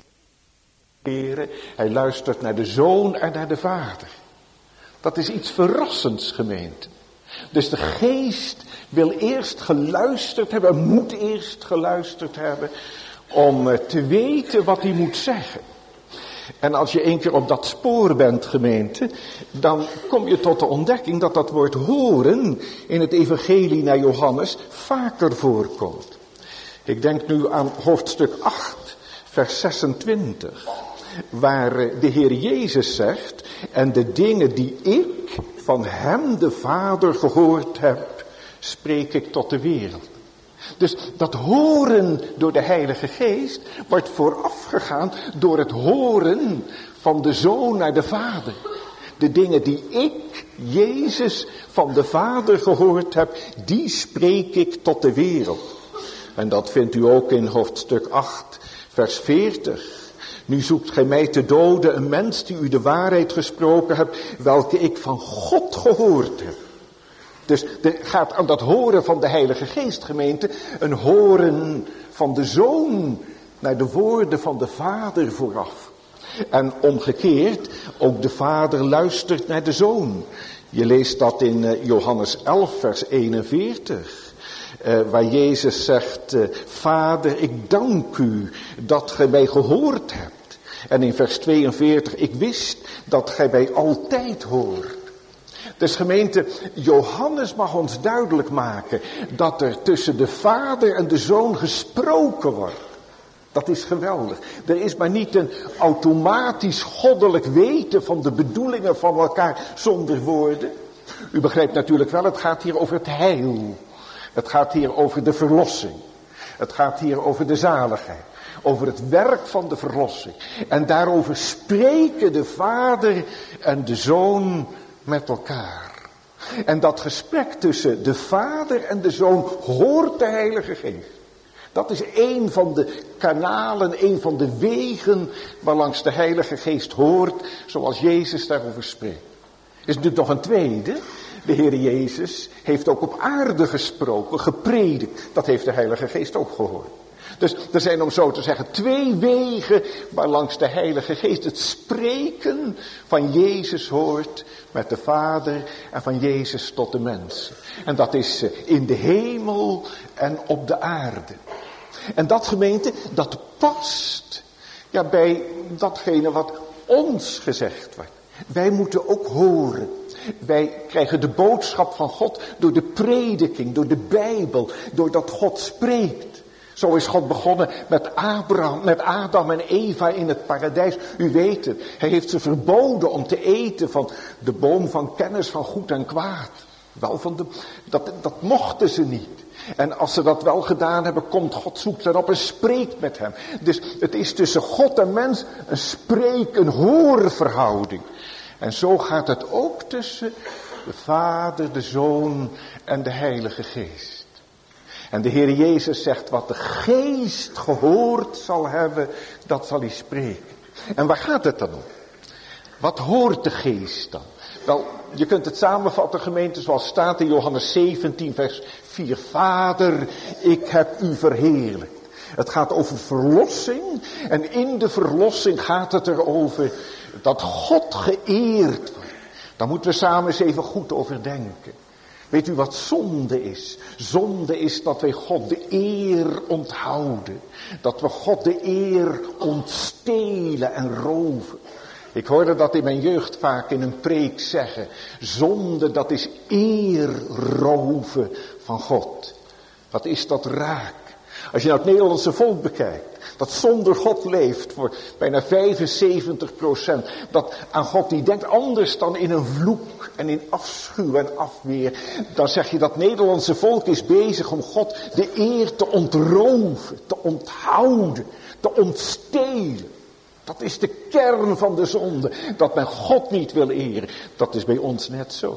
Hij luistert naar de Zoon en naar de Vader. Dat is iets verrassends, gemeente. Dus de Geest wil eerst geluisterd hebben, moet eerst geluisterd hebben om te weten wat hij moet zeggen. En als je één keer op dat spoor bent, gemeente, dan kom je tot de ontdekking dat dat woord horen in het evangelie naar Johannes vaker voorkomt. Ik denk nu aan hoofdstuk acht, vers zesentwintig, waar de Heer Jezus zegt, en de dingen die ik van hem de Vader gehoord heb, spreek ik tot de wereld. Dus dat horen door de Heilige Geest wordt voorafgegaan door het horen van de Zoon naar de Vader. De dingen die ik, Jezus, van de Vader gehoord heb, die spreek ik tot de wereld. En dat vindt u ook in hoofdstuk acht, vers veertig. Nu zoekt gij mij te doden, een mens die u de waarheid gesproken hebt, welke ik van God gehoord heb. Dus er gaat aan dat horen van de Heilige Geest, gemeente, een horen van de Zoon naar de woorden van de Vader vooraf. En omgekeerd, ook de Vader luistert naar de Zoon. Je leest dat in Johannes elf, vers eenenveertig. Uh, waar Jezus zegt, uh, Vader, ik dank u dat gij mij gehoord hebt. En in vers tweeënveertig, ik wist dat gij mij altijd hoort. Dus gemeente, Johannes mag ons duidelijk maken dat er tussen de Vader en de Zoon gesproken wordt. Dat is geweldig. Er is maar niet een automatisch goddelijk weten van de bedoelingen van elkaar zonder woorden. U begrijpt natuurlijk wel, het gaat hier over het heil. Het gaat hier over de verlossing. Het gaat hier over de zaligheid. Over het werk van de verlossing. En daarover spreken de Vader en de Zoon met elkaar. En dat gesprek tussen de Vader en de Zoon hoort de Heilige Geest. Dat is een van de kanalen, een van de wegen waarlangs de Heilige Geest hoort, zoals Jezus daarover spreekt. Er is natuurlijk nog een tweede. De Heer Jezus heeft ook op aarde gesproken, gepredikt. Dat heeft de Heilige Geest ook gehoord. Dus er zijn, om zo te zeggen, twee wegen waarlangs de Heilige Geest het spreken van Jezus hoort met de Vader en van Jezus tot de mensen. En dat is in de hemel en op de aarde. En dat, gemeente, dat past ja, bij datgene wat ons gezegd wordt. Wij moeten ook horen. Wij krijgen de boodschap van God door de prediking, door de Bijbel, doordat God spreekt. Zo is God begonnen met Abraham, met Adam en Eva in het paradijs. U weet het, hij heeft ze verboden om te eten van de boom van kennis van goed en kwaad. Wel van de, dat, dat mochten ze niet. En als ze dat wel gedaan hebben, komt God, zoekt hen op en spreekt met hem. Dus het is tussen God en mens een spreek, een hoorverhouding. En zo gaat het ook tussen de Vader, de Zoon en de Heilige Geest. En de Heer Jezus zegt, wat de Geest gehoord zal hebben, dat zal hij spreken. En waar gaat het dan om? Wat hoort de Geest dan? Wel, je kunt het samenvatten, gemeente, zoals staat in Johannes zeventien, vers vier. Vader, ik heb u verheerlijkt. Het gaat over verlossing. En in de verlossing gaat het erover dat God geëerd wordt. Daar moeten we samen eens even goed over denken. Weet u wat zonde is? Zonde is dat wij God de eer onthouden. Dat we God de eer ontstelen en roven. Ik hoorde dat in mijn jeugd vaak in een preek zeggen. Zonde, dat is eer roven van God. Wat is dat raak? Als je nou het Nederlandse volk bekijkt. Dat zonder God leeft voor bijna vijfenzeventig procent. Dat aan God die denkt anders dan in een vloek en in afschuw en afweer. Dan zeg je dat Nederlandse volk is bezig om God de eer te ontroven, te onthouden, te ontstelen. Dat is de kern van de zonde. Dat men God niet wil eren. Dat is bij ons net zo.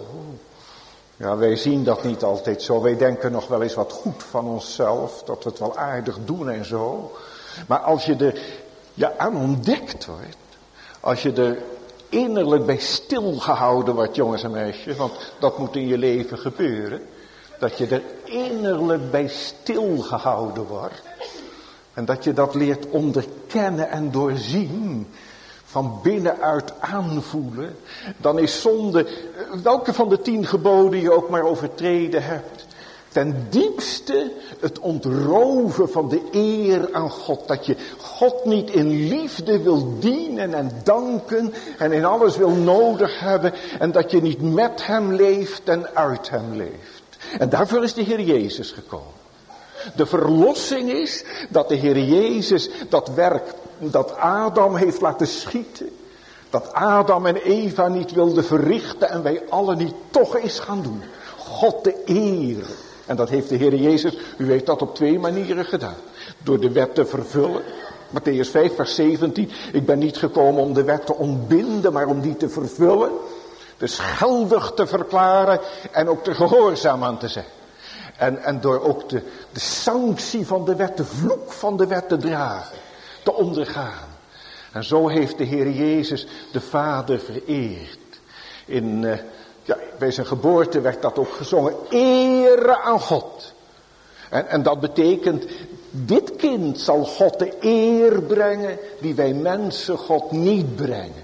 Ja, wij zien dat niet altijd zo. Wij denken nog wel eens wat goed van onszelf. Dat we het wel aardig doen en zo. Maar als je er ja, aan ontdekt wordt. Als je er innerlijk bij stilgehouden wordt, jongens en meisjes. Want dat moet in je leven gebeuren. Dat je er innerlijk bij stilgehouden wordt. En dat je dat leert onderkennen en doorzien. Van binnenuit aanvoelen. Dan is zonde, welke van de tien geboden je ook maar overtreden hebt. Ten diepste het ontroven van de eer aan God. Dat je God niet in liefde wil dienen en danken. En in alles wil nodig hebben. En dat je niet met hem leeft en uit hem leeft. En daarvoor is de Heer Jezus gekomen. De verlossing is dat de Heer Jezus dat werk dat Adam heeft laten schieten. Dat Adam en Eva niet wilden verrichten en wij allen niet toch eens gaan doen. God de eer. En dat heeft de Heer Jezus, u weet dat, op twee manieren gedaan. Door de wet te vervullen. Matthäus vijf vers zeventien. Ik ben niet gekomen om de wet te ontbinden, maar om die te vervullen. Dus geldig te verklaren en ook er gehoorzaam aan te zijn. En, en door ook de, de sanctie van de wet, de vloek van de wet te dragen. Te ondergaan. En zo heeft de Heer Jezus de Vader vereerd. In uh, Ja, bij zijn geboorte werd dat ook gezongen. Ere aan God. En, en dat betekent, dit kind zal God de eer brengen die wij mensen God niet brengen.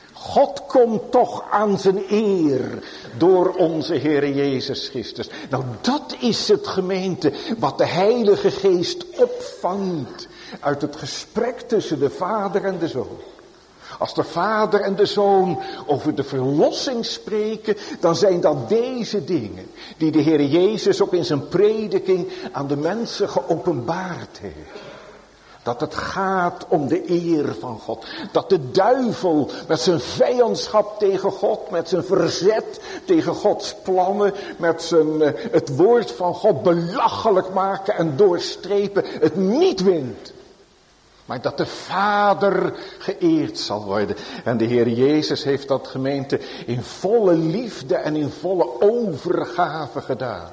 God komt toch aan zijn eer door onze Heer Jezus Christus. Nou, dat is het, gemeente, wat de Heilige Geest opvangt uit het gesprek tussen de Vader en de Zoon. Als de Vader en de Zoon over de verlossing spreken, dan zijn dat deze dingen die de Heer Jezus ook in zijn prediking aan de mensen geopenbaard heeft. Dat het gaat om de eer van God. Dat de duivel met zijn vijandschap tegen God, met zijn verzet tegen Gods plannen, met zijn, uh, het woord van God belachelijk maken en doorstrepen, het niet wint. Maar dat de Vader geëerd zal worden. En de Heer Jezus heeft dat, gemeente, in volle liefde en in volle overgave gedaan.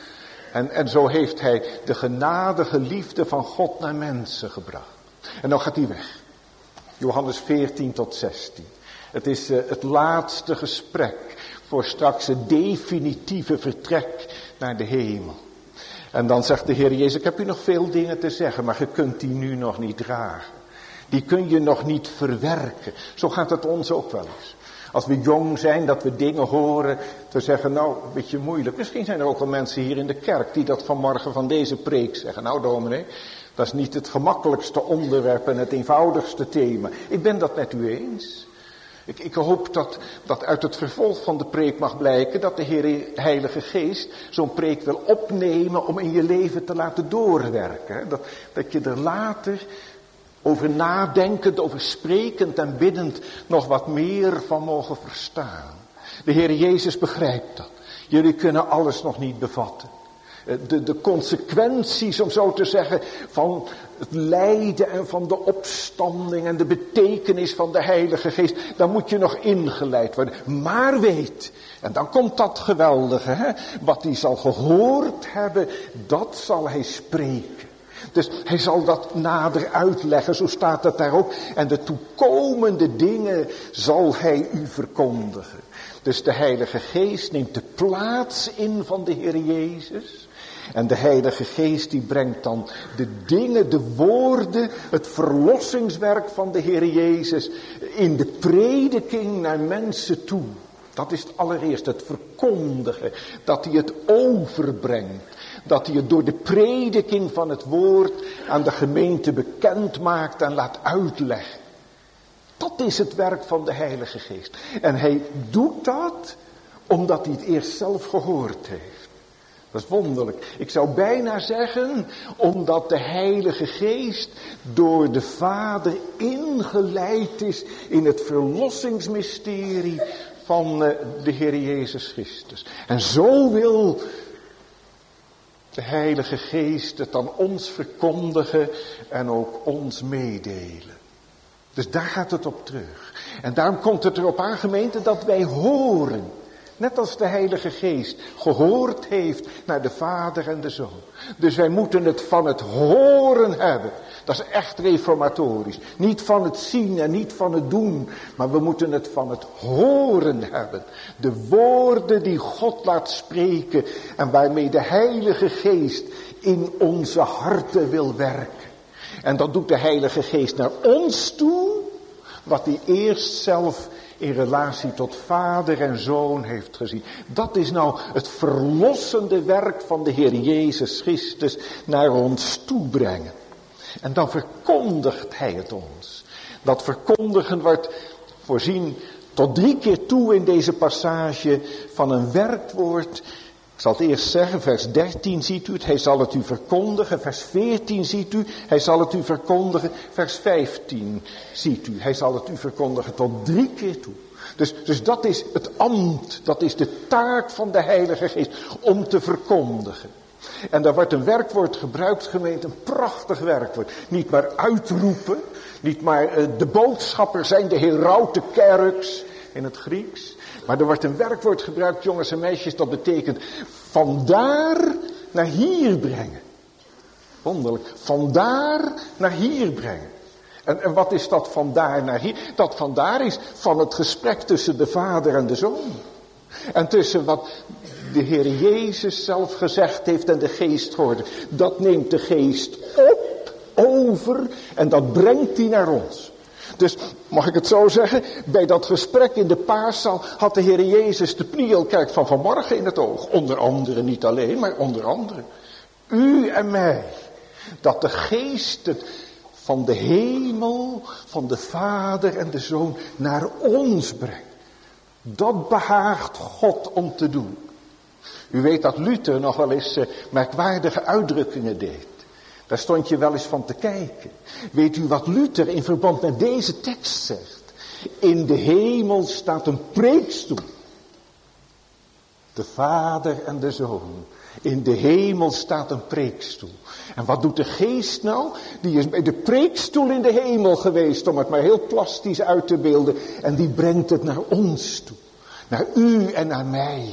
En, en zo heeft hij de genadige liefde van God naar mensen gebracht. En dan gaat hij weg. Johannes veertien tot zestien. Het is uh, het laatste gesprek voor straks het definitieve vertrek naar de hemel. En dan zegt de Heer Jezus, ik heb u nog veel dingen te zeggen, maar je kunt die nu nog niet dragen. Die kun je nog niet verwerken. Zo gaat het ons ook wel eens. Als we jong zijn, dat we dingen horen, te zeggen, nou, een beetje moeilijk. Misschien zijn er ook wel mensen hier in de kerk die dat vanmorgen van deze preek zeggen. Nou, dominee, dat is niet het gemakkelijkste onderwerp en het eenvoudigste thema. Ik ben dat met u eens. Ik, ik hoop dat, dat uit het vervolg van de preek mag blijken dat de Heer Heilige Geest zo'n preek wil opnemen om in je leven te laten doorwerken. Dat, dat je er later over nadenkend, over sprekend en biddend nog wat meer van mogen verstaan. De Heer Jezus begrijpt dat. Jullie kunnen alles nog niet bevatten. De, de consequenties, om zo te zeggen, van het lijden en van de opstanding en de betekenis van de Heilige Geest, dan moet je nog ingeleid worden. Maar weet, en dan komt dat geweldige, hè, wat hij zal gehoord hebben, dat zal hij spreken. Dus hij zal dat nader uitleggen, zo staat het daar ook. En de toekomende dingen zal hij u verkondigen. Dus de Heilige Geest neemt de plaats in van de Heer Jezus. En de Heilige Geest die brengt dan de dingen, de woorden, het verlossingswerk van de Heer Jezus in de prediking naar mensen toe. Dat is het allereerst, het verkondigen, dat hij het overbrengt. Dat hij het door de prediking van het woord aan de gemeente bekend maakt en laat uitleggen. Dat is het werk van de Heilige Geest. En hij doet dat omdat hij het eerst zelf gehoord heeft. Dat is wonderlijk. Ik zou bijna zeggen, omdat de Heilige Geest door de Vader ingeleid is in het verlossingsmysterie van de Heer Jezus Christus. En zo wil de Heilige Geest het aan ons verkondigen en ook ons meedelen. Dus daar gaat het op terug. En daarom komt het erop aan, gemeente, dat wij horen. Net als de Heilige Geest gehoord heeft naar de Vader en de Zoon. Dus wij moeten het van het horen hebben. Dat is echt reformatorisch. Niet van het zien en niet van het doen. Maar we moeten het van het horen hebben. De woorden die God laat spreken. En waarmee de Heilige Geest in onze harten wil werken. En dat doet de Heilige Geest naar ons toe. Wat hij eerst zelf in relatie tot Vader en Zoon heeft gezien. Dat is nou het verlossende werk van de Heer Jezus Christus naar ons toe brengen. En dan verkondigt hij het ons. Dat verkondigen wordt voorzien tot drie keer toe in deze passage van een werkwoord. Ik zal het eerst zeggen, vers dertien ziet u het, hij zal het u verkondigen. Vers veertien ziet u, hij zal het u verkondigen. Vers vijftien ziet u, hij zal het u verkondigen tot drie keer toe. Dus, dus dat is het ambt, dat is de taak van de Heilige Geest, om te verkondigen. En daar wordt een werkwoord gebruikt, gemeente, een prachtig werkwoord. Niet maar uitroepen, niet maar uh, de boodschapper zijn, de heraute kerks in het Grieks. Maar er wordt een werkwoord gebruikt, jongens en meisjes, dat betekent vandaar naar hier brengen. Wonderlijk, vandaar naar hier brengen. En, en wat is dat vandaar naar hier? Dat vandaar is van het gesprek tussen de Vader en de Zoon. En tussen wat de Heer Jezus zelf gezegd heeft en de geest hoorde. Dat neemt de geest op, over en dat brengt hij naar ons. Dus, mag ik het zo zeggen, bij dat gesprek in de paaszaal had de Heer Jezus de pnielkerk van vanmorgen in het oog. Onder andere, niet alleen, maar onder andere. U en mij. Dat de geest het van de hemel, van de Vader en de Zoon naar ons brengt. Dat behaagt God om te doen. U weet dat Luther nog wel eens uh, merkwaardige uitdrukkingen deed. Daar stond je wel eens van te kijken. Weet u wat Luther in verband met deze tekst zegt? In de hemel staat een preekstoel. De Vader en de Zoon. In de hemel staat een preekstoel. En wat doet de geest nou? Die is bij de preekstoel in de hemel geweest, om het maar heel plastisch uit te beelden. En die brengt het naar ons toe. Naar u en naar mij.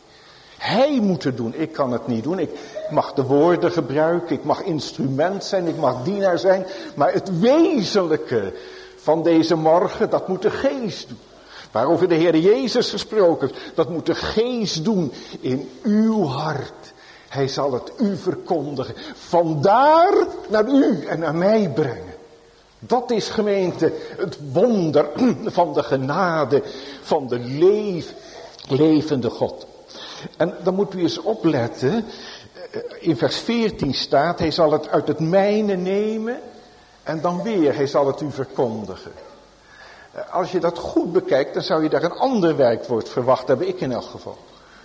Hij moet het doen, ik kan het niet doen. Ik mag de woorden gebruiken, ik mag instrument zijn, ik mag dienaar zijn. Maar het wezenlijke van deze morgen, dat moet de geest doen. Waarover de Heer Jezus gesproken heeft, dat moet de geest doen in uw hart. Hij zal het u verkondigen. Vandaar naar u en naar mij brengen. Dat is, gemeente, het wonder van de genade van de leef, levende God. En dan moet u eens opletten. In vers veertien staat, hij zal het uit het mijne nemen. En dan weer, hij zal het u verkondigen. Als je dat goed bekijkt, dan zou je daar een ander werkwoord verwacht hebben. Ik in elk geval.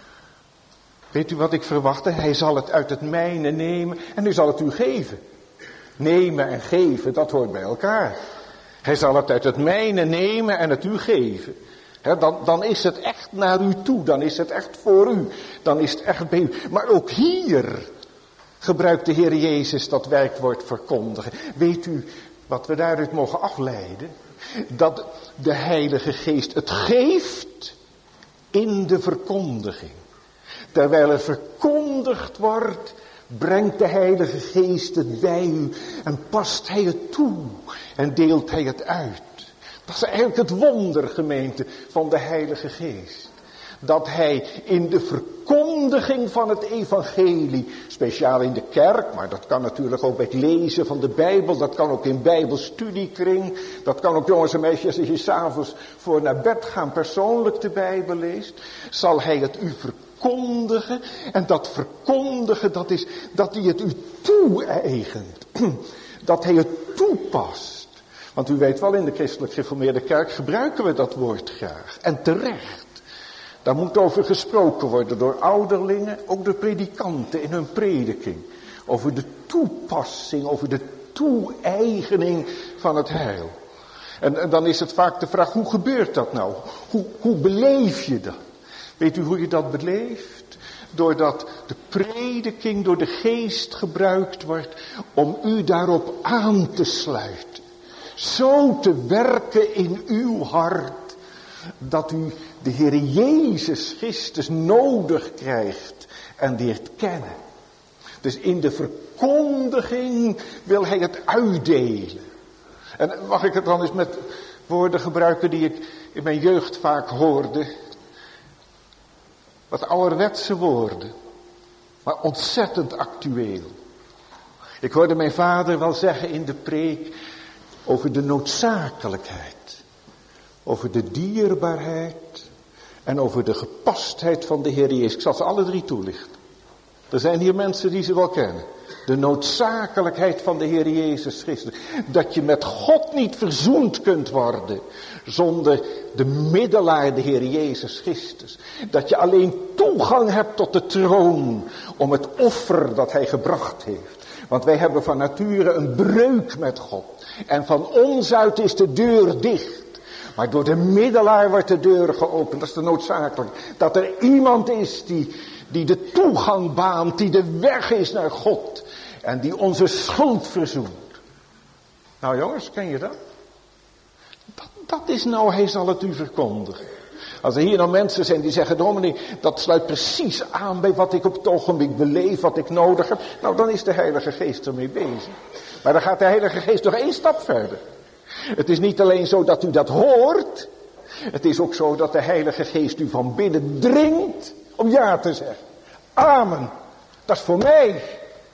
Weet u wat ik verwachtte? Hij zal het uit het mijne nemen en hij zal het u geven. Nemen en geven, dat hoort bij elkaar. Hij zal het uit het mijne nemen en het u geven. He, dan, dan is het echt naar u toe, dan is het echt voor u, dan is het echt bij u. Maar ook hier gebruikt de Heer Jezus dat werkwoord verkondigen. Weet u wat we daaruit mogen afleiden? Dat de Heilige Geest het geeft in de verkondiging. Terwijl er verkondigd wordt, brengt de Heilige Geest het bij u en past hij het toe en deelt hij het uit. Dat is eigenlijk het wonder, gemeente, van de Heilige Geest. Dat hij in de verkondiging van het evangelie, speciaal in de kerk, maar dat kan natuurlijk ook bij het lezen van de Bijbel, dat kan ook in bijbelstudiekring, dat kan ook jongens en meisjes als je s'avonds voor naar bed gaan persoonlijk de Bijbel leest, zal hij het u verkondigen. En dat verkondigen, dat is dat hij het u toe-eigent. Dat hij het toepast. Want u weet wel, in de christelijk gereformeerde kerk gebruiken we dat woord graag. En terecht. Daar moet over gesproken worden door ouderlingen, ook door predikanten in hun prediking. Over de toepassing, over de toe-eigening van het heil. En, en dan is het vaak de vraag, hoe gebeurt dat nou? Hoe, hoe beleef je dat? Weet u hoe je dat beleeft? Doordat de prediking door de geest gebruikt wordt om u daarop aan te sluiten. Zo te werken in uw hart, dat u de Heer Jezus Christus nodig krijgt en leert kennen. Dus in de verkondiging wil hij het uitdelen. En mag ik het dan eens met woorden gebruiken die ik in mijn jeugd vaak hoorde. Wat ouderwetse woorden, maar ontzettend actueel. Ik hoorde mijn vader wel zeggen in de preek over de noodzakelijkheid, over de dierbaarheid en over de gepastheid van de Heer Jezus. Ik zal ze alle drie toelichten. Er zijn hier mensen die ze wel kennen. De noodzakelijkheid van de Heer Jezus Christus. Dat je met God niet verzoend kunt worden zonder de middelaar, de Heer Jezus Christus. Dat je alleen toegang hebt tot de troon om het offer dat hij gebracht heeft. Want wij hebben van nature een breuk met God. En van ons uit is de deur dicht. Maar door de middelaar wordt de deur geopend. Dat is de noodzakelijk. Dat er iemand is die, die de toegang baant, die de weg is naar God. En die onze schuld verzoent. Nou jongens, ken je dat? Dat, dat is nou, hij zal het u verkondigen. Als er hier nou mensen zijn die zeggen, dominee, dat sluit precies aan bij wat ik op het ogenblik beleef, wat ik nodig heb. Nou, dan is de Heilige Geest ermee bezig. Maar dan gaat de Heilige Geest nog één stap verder. Het is niet alleen zo dat u dat hoort, Het is ook zo dat de Heilige Geest u van binnen dringt om ja te zeggen. Amen. Dat is voor mij.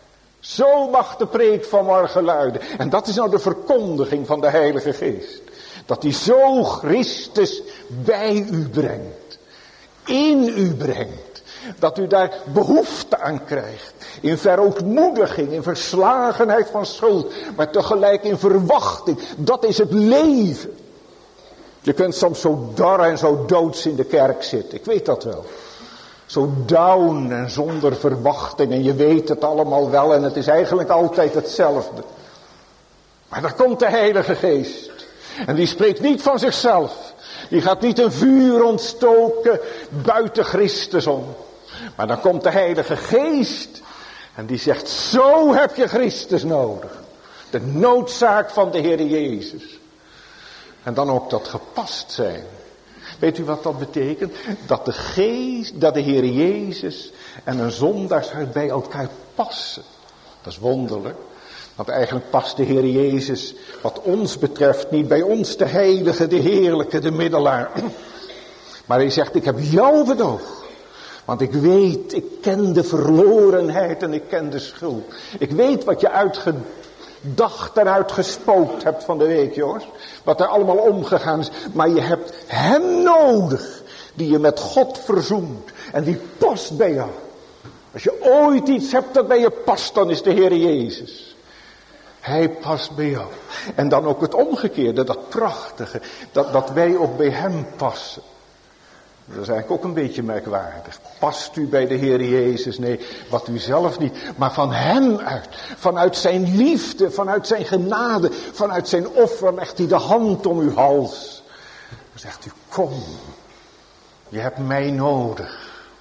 Zo mag de preek vanmorgen luiden. En dat is nou de verkondiging van de Heilige Geest. Dat hij zo Christus bij u brengt. In u brengt. Dat u daar behoefte aan krijgt. In verootmoediging, in verslagenheid van schuld. Maar tegelijk in verwachting. Dat is het leven. Je kunt soms zo dar en zo doods in de kerk zitten. Ik weet dat wel. Zo down en zonder verwachting. En je weet het allemaal wel. En het is eigenlijk altijd hetzelfde. Maar dan komt de Heilige Geest. En die spreekt niet van zichzelf. Die gaat niet een vuur ontstoken buiten Christus om. Maar dan komt de Heilige Geest. En die zegt, zo heb je Christus nodig. De noodzaak van de Heer Jezus. En dan ook dat gepast zijn. Weet u wat dat betekent? Dat de Geest, dat de Heer Jezus en een zondaarshart bij elkaar passen. Dat is wonderlijk. Want eigenlijk past de Heer Jezus wat ons betreft niet bij ons, de heilige, de heerlijke, de middelaar. Maar hij zegt, ik heb jou bedoeld. Want ik weet, ik ken de verlorenheid en ik ken de schuld. Ik weet wat je uitgedacht en uitgespookt hebt van de week, jongens. Wat er allemaal omgegaan is. Maar je hebt hem nodig, die je met God verzoent. En die past bij jou. Als je ooit iets hebt dat bij je past, dan is de Heer Jezus. Hij past bij jou. En dan ook het omgekeerde, dat prachtige. Dat, dat wij ook bij hem passen. Dat is eigenlijk ook een beetje merkwaardig. Past u bij de Heer Jezus? Nee, wat u zelf niet. Maar van hem uit. Vanuit zijn liefde, vanuit zijn genade, vanuit zijn offer legt hij de hand om uw hals. Dan zegt u, kom. Je hebt mij nodig.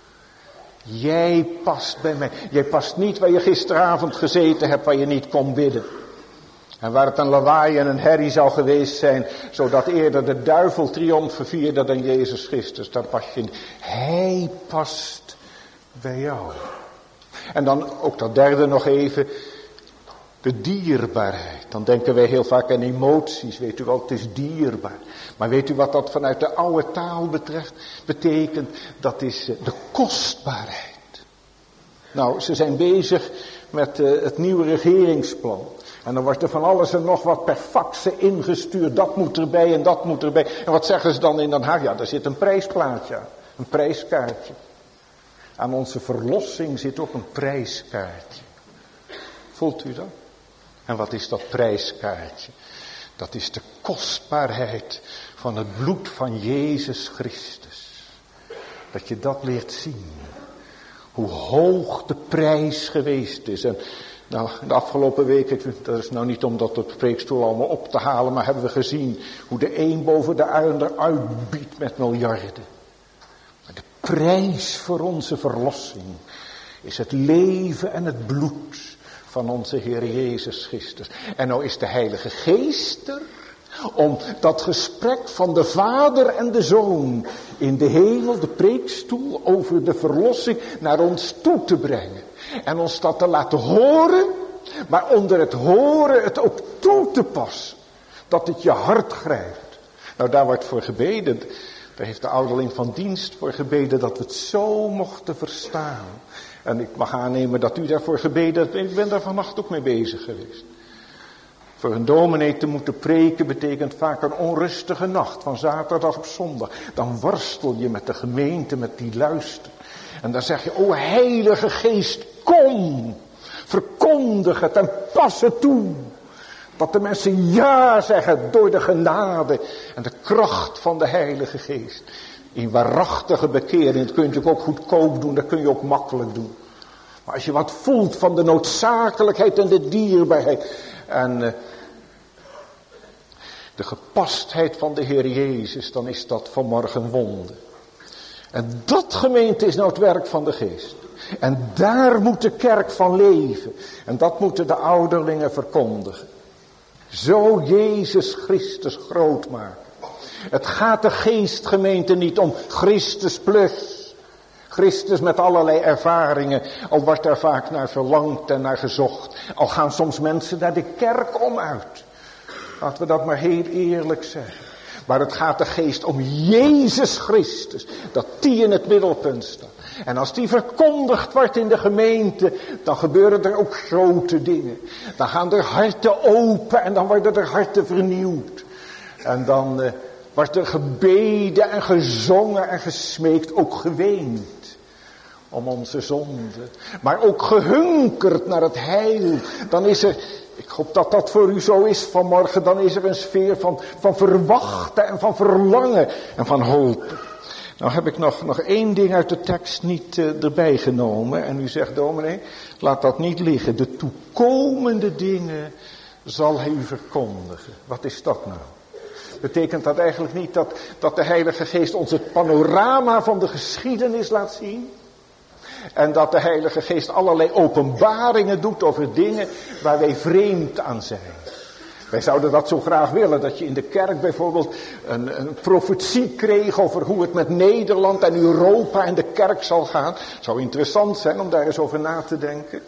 Jij past bij mij. Jij past niet waar je gisteravond gezeten hebt, waar je niet kon bidden. En waar het een lawaai en een herrie zou geweest zijn, zodat eerder de duivel triomf vierde dan Jezus Christus. Daar pas je in. Hij past bij jou. En dan ook dat derde nog even, de dierbaarheid. Dan denken wij heel vaak aan emoties, weet u wel, het is dierbaar. Maar weet u wat dat vanuit de oude taal betreft, betekent? Dat is de kostbaarheid. Nou, ze zijn bezig met uh, het nieuwe regeringsplan. En dan wordt er van alles en nog wat per faxen ingestuurd. Dat moet erbij en dat moet erbij. En wat zeggen ze dan in Den Haag? Ja, daar zit een prijsplaatje aan. Een prijskaartje. Aan onze verlossing zit ook een prijskaartje. Voelt u dat? En wat is dat prijskaartje? Dat is de kostbaarheid van het bloed van Jezus Christus. Dat je dat leert zien. Hoe hoog de prijs geweest is. En nou, de afgelopen week, ik, dat is nou niet om dat op de preekstoel allemaal op te halen, maar hebben we gezien hoe de een boven de ander uitbiedt met miljarden. Maar de prijs voor onze verlossing is het leven en het bloed van onze Heer Jezus Christus. En nou is de Heilige Geest er om dat gesprek van de Vader en de Zoon in de hemel, de preekstoel over de verlossing, naar ons toe te brengen. En ons dat te laten horen, maar onder het horen het ook toe te passen. Dat het je hart grijpt. Nou, daar wordt voor gebeden. Daar heeft de ouderling van dienst voor gebeden dat we het zo mochten verstaan. En ik mag aannemen dat u daarvoor gebeden hebt. Ik ben daar vannacht ook mee bezig geweest. Voor een dominee te moeten preken betekent vaak een onrustige nacht, van zaterdag op zondag. Dan worstel je met de gemeente, met die luister. En dan zeg je, o Heilige Geest, kom, verkondig het en pas het toe. Dat de mensen ja zeggen door de genade en de kracht van de Heilige Geest. In waarachtige bekering, dat kun je natuurlijk ook goedkoop doen, dat kun je ook makkelijk doen. Maar als je wat voelt van de noodzakelijkheid en de dierbaarheid en uh, de gepastheid van de Heer Jezus, dan is dat vanmorgen wonde. En dat, gemeente, is nou het werk van de Geest. En daar moet de kerk van leven. En dat moeten de ouderlingen verkondigen. Zo Jezus Christus groot maken. Het gaat de Geest, gemeente, niet om Christus plus. Christus met allerlei ervaringen. Al wordt er vaak naar verlangd en naar gezocht. Al gaan soms mensen naar de kerk om uit. Laten we dat maar heel eerlijk zeggen. Maar het gaat de geest om Jezus Christus. Dat die in het middelpunt staat. En als die verkondigd wordt in de gemeente, dan gebeuren er ook grote dingen. Dan gaan er harten open en dan worden er harten vernieuwd. En dan uh, wordt er gebeden en gezongen en gesmeekt, ook geweend. Om onze zonden. Maar ook gehunkerd naar het heil. Dan is er, ik hoop dat dat voor u zo is vanmorgen, dan is er een sfeer van, van verwachten en van verlangen en van hopen. Nou heb ik nog, nog één ding uit de tekst niet uh, erbij genomen. En u zegt, dominee, laat dat niet liggen. De toekomende dingen zal hij u verkondigen. Wat is dat nou? Betekent dat eigenlijk niet dat, dat de Heilige Geest ons het panorama van de geschiedenis laat zien? En dat de Heilige Geest allerlei openbaringen doet over dingen waar wij vreemd aan zijn. Wij zouden dat zo graag willen, dat je in de kerk bijvoorbeeld een, een profetie kreeg over hoe het met Nederland en Europa en de kerk zal gaan. Het zou interessant zijn om daar eens over na te denken.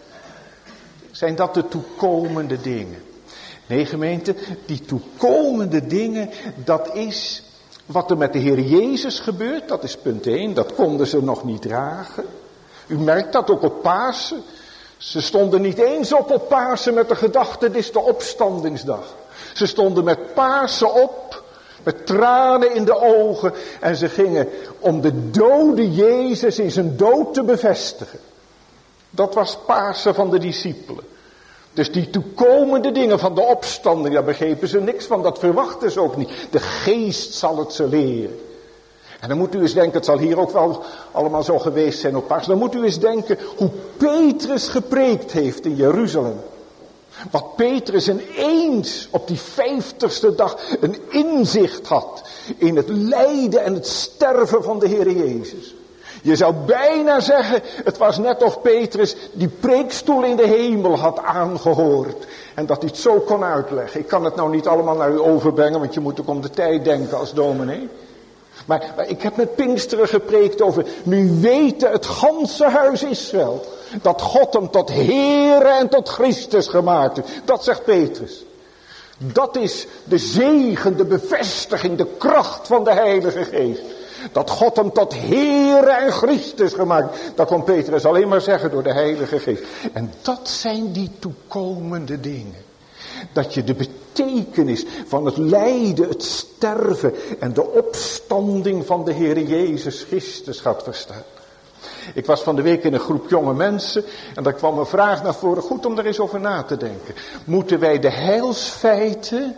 Zijn dat de toekomende dingen? Nee, gemeente, die toekomende dingen, dat is wat er met de Heer Jezus gebeurt. Dat is punt één, dat konden ze nog niet dragen. U merkt dat ook op Pasen. Ze stonden niet eens op op Pasen met de gedachte, dit is de opstandingsdag. Ze stonden met Pasen op, met tranen in de ogen. En ze gingen om de dode Jezus in zijn dood te bevestigen. Dat was Pasen van de discipelen. Dus die toekomende dingen van de opstanding, daar begrepen ze niks van. Dat verwachten ze ook niet. De geest zal het ze leren. En dan moet u eens denken, het zal hier ook wel allemaal zo geweest zijn op Pasen. Dan moet u eens denken hoe Petrus gepreekt heeft in Jeruzalem. Wat Petrus ineens op die vijftigste dag een inzicht had in het lijden en het sterven van de Heer Jezus. Je zou bijna zeggen, het was net of Petrus die preekstoel in de hemel had aangehoord. En dat hij het zo kon uitleggen. Ik kan het nou niet allemaal naar u overbrengen, want je moet ook om de tijd denken als dominee. Maar, maar ik heb met Pinksteren gepreekt over, nu weten het ganse huis Israël, dat God hem tot Heere en tot Christus gemaakt heeft. Dat zegt Petrus. Dat is de zegen, de bevestiging, de kracht van de Heilige Geest. Dat God hem tot Heere en Christus gemaakt heeft. Dat kon Petrus alleen maar zeggen door de Heilige Geest. En dat zijn die toekomende dingen. Dat je de betekenis van het lijden, het sterven en de opstanding van de Heer Jezus Christus gaat verstaan. Ik was van de week in een groep jonge mensen en daar kwam een vraag naar voren, goed om er eens over na te denken. Moeten wij de heilsfeiten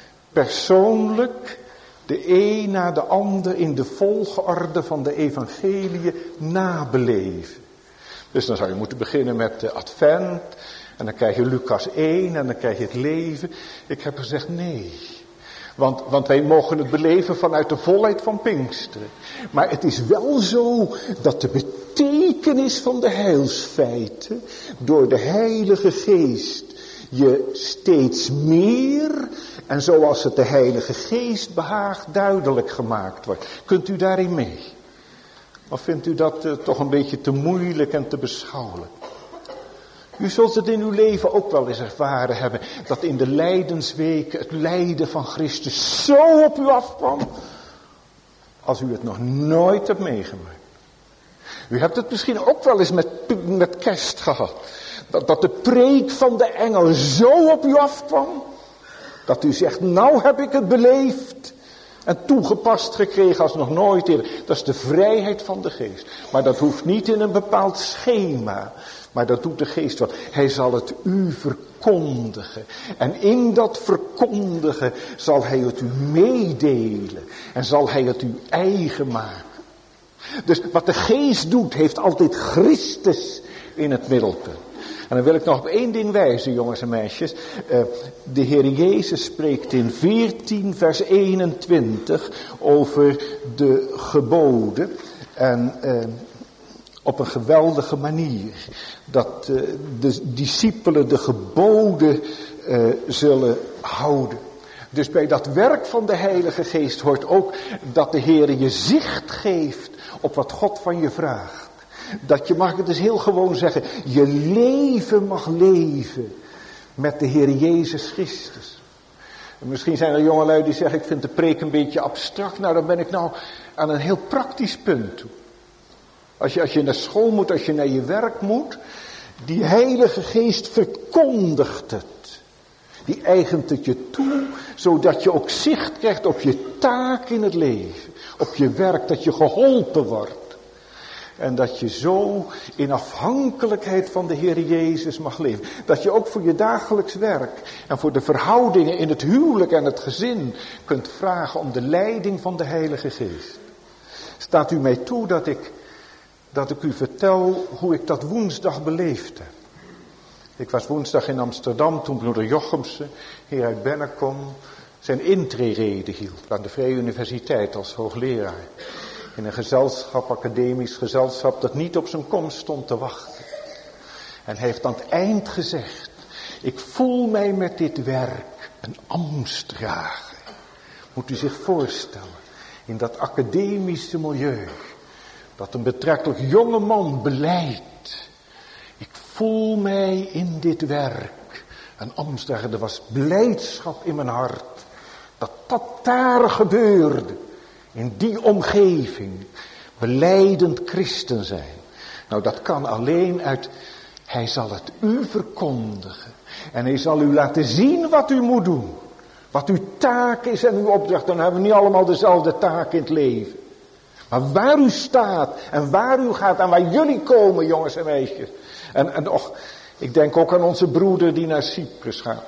persoonlijk, de een na de ander in de volgorde van de evangeliën nabeleven? Dus dan zou je moeten beginnen met de advent. En dan krijg je Lucas één en dan krijg je het leven. Ik heb gezegd nee. Want, want wij mogen het beleven vanuit de volheid van Pinksteren. Maar het is wel zo dat de betekenis van de heilsfeiten door de Heilige Geest je steeds meer en zoals het de Heilige Geest behaagt duidelijk gemaakt wordt. Kunt u daarin mee? Of vindt u dat uh, toch een beetje te moeilijk en te beschouwelijk? U zult het in uw leven ook wel eens ervaren hebben, dat in de lijdensweken het lijden van Christus zo op u afkwam, als u het nog nooit hebt meegemaakt. U hebt het misschien ook wel eens met, met kerst gehad, dat, dat de preek van de engel zo op u afkwam, dat u zegt, nou heb ik het beleefd en toegepast gekregen als nog nooit eerder. Dat is de vrijheid van de geest. Maar dat hoeft niet in een bepaald schema. Maar dat doet de geest wel. Hij zal het u verkondigen. En in dat verkondigen zal hij het u meedelen. En zal hij het u eigen maken. Dus wat de geest doet, heeft altijd Christus in het middelpunt. En dan wil ik nog op één ding wijzen, jongens en meisjes. Uh, de Heer Jezus spreekt in veertien vers eenentwintig over de geboden. En uh, op een geweldige manier. Dat uh, de discipelen de geboden uh, zullen houden. Dus bij dat werk van de Heilige Geest hoort ook dat de Heer je zicht geeft op wat God van je vraagt. Dat je, mag ik het dus heel gewoon zeggen, je leven mag leven met de Heer Jezus Christus. Misschien zijn er jongelui die zeggen, ik vind de preek een beetje abstract. Nou, dan ben ik nou aan een heel praktisch punt toe. Als je, als je naar school moet, als je naar je werk moet, die Heilige Geest verkondigt het. Die eigent het je toe, zodat je ook zicht krijgt op je taak in het leven. Op je werk, dat je geholpen wordt. En dat je zo in afhankelijkheid van de Heer Jezus mag leven. Dat je ook voor je dagelijks werk en voor de verhoudingen in het huwelijk en het gezin kunt vragen om de leiding van de Heilige Geest. Staat u mij toe dat ik, dat ik u vertel hoe ik dat woensdag beleefd heb. Ik was woensdag in Amsterdam toen broeder Jochemsen hier uit Bennekom zijn intrerede hield aan de Vrije Universiteit als hoogleraar. In een gezelschap, academisch gezelschap, dat niet op zijn komst stond te wachten. En hij heeft aan het eind gezegd, ik voel mij met dit werk een ambtsdrager. Moet u zich voorstellen, in dat academische milieu, dat een betrekkelijk jonge man beleidt. Ik voel mij in dit werk een ambtsdrager. Er was blijdschap in mijn hart, dat dat daar gebeurde. In die omgeving, belijdend christen zijn. Nou, dat kan alleen uit, hij zal het u verkondigen. En hij zal u laten zien wat u moet doen. Wat uw taak is en uw opdracht. Dan hebben we niet allemaal dezelfde taak in het leven. Maar waar u staat en waar u gaat en waar jullie komen, jongens en meisjes. En, en och, ik denk ook aan onze broeder die naar Cyprus gaat.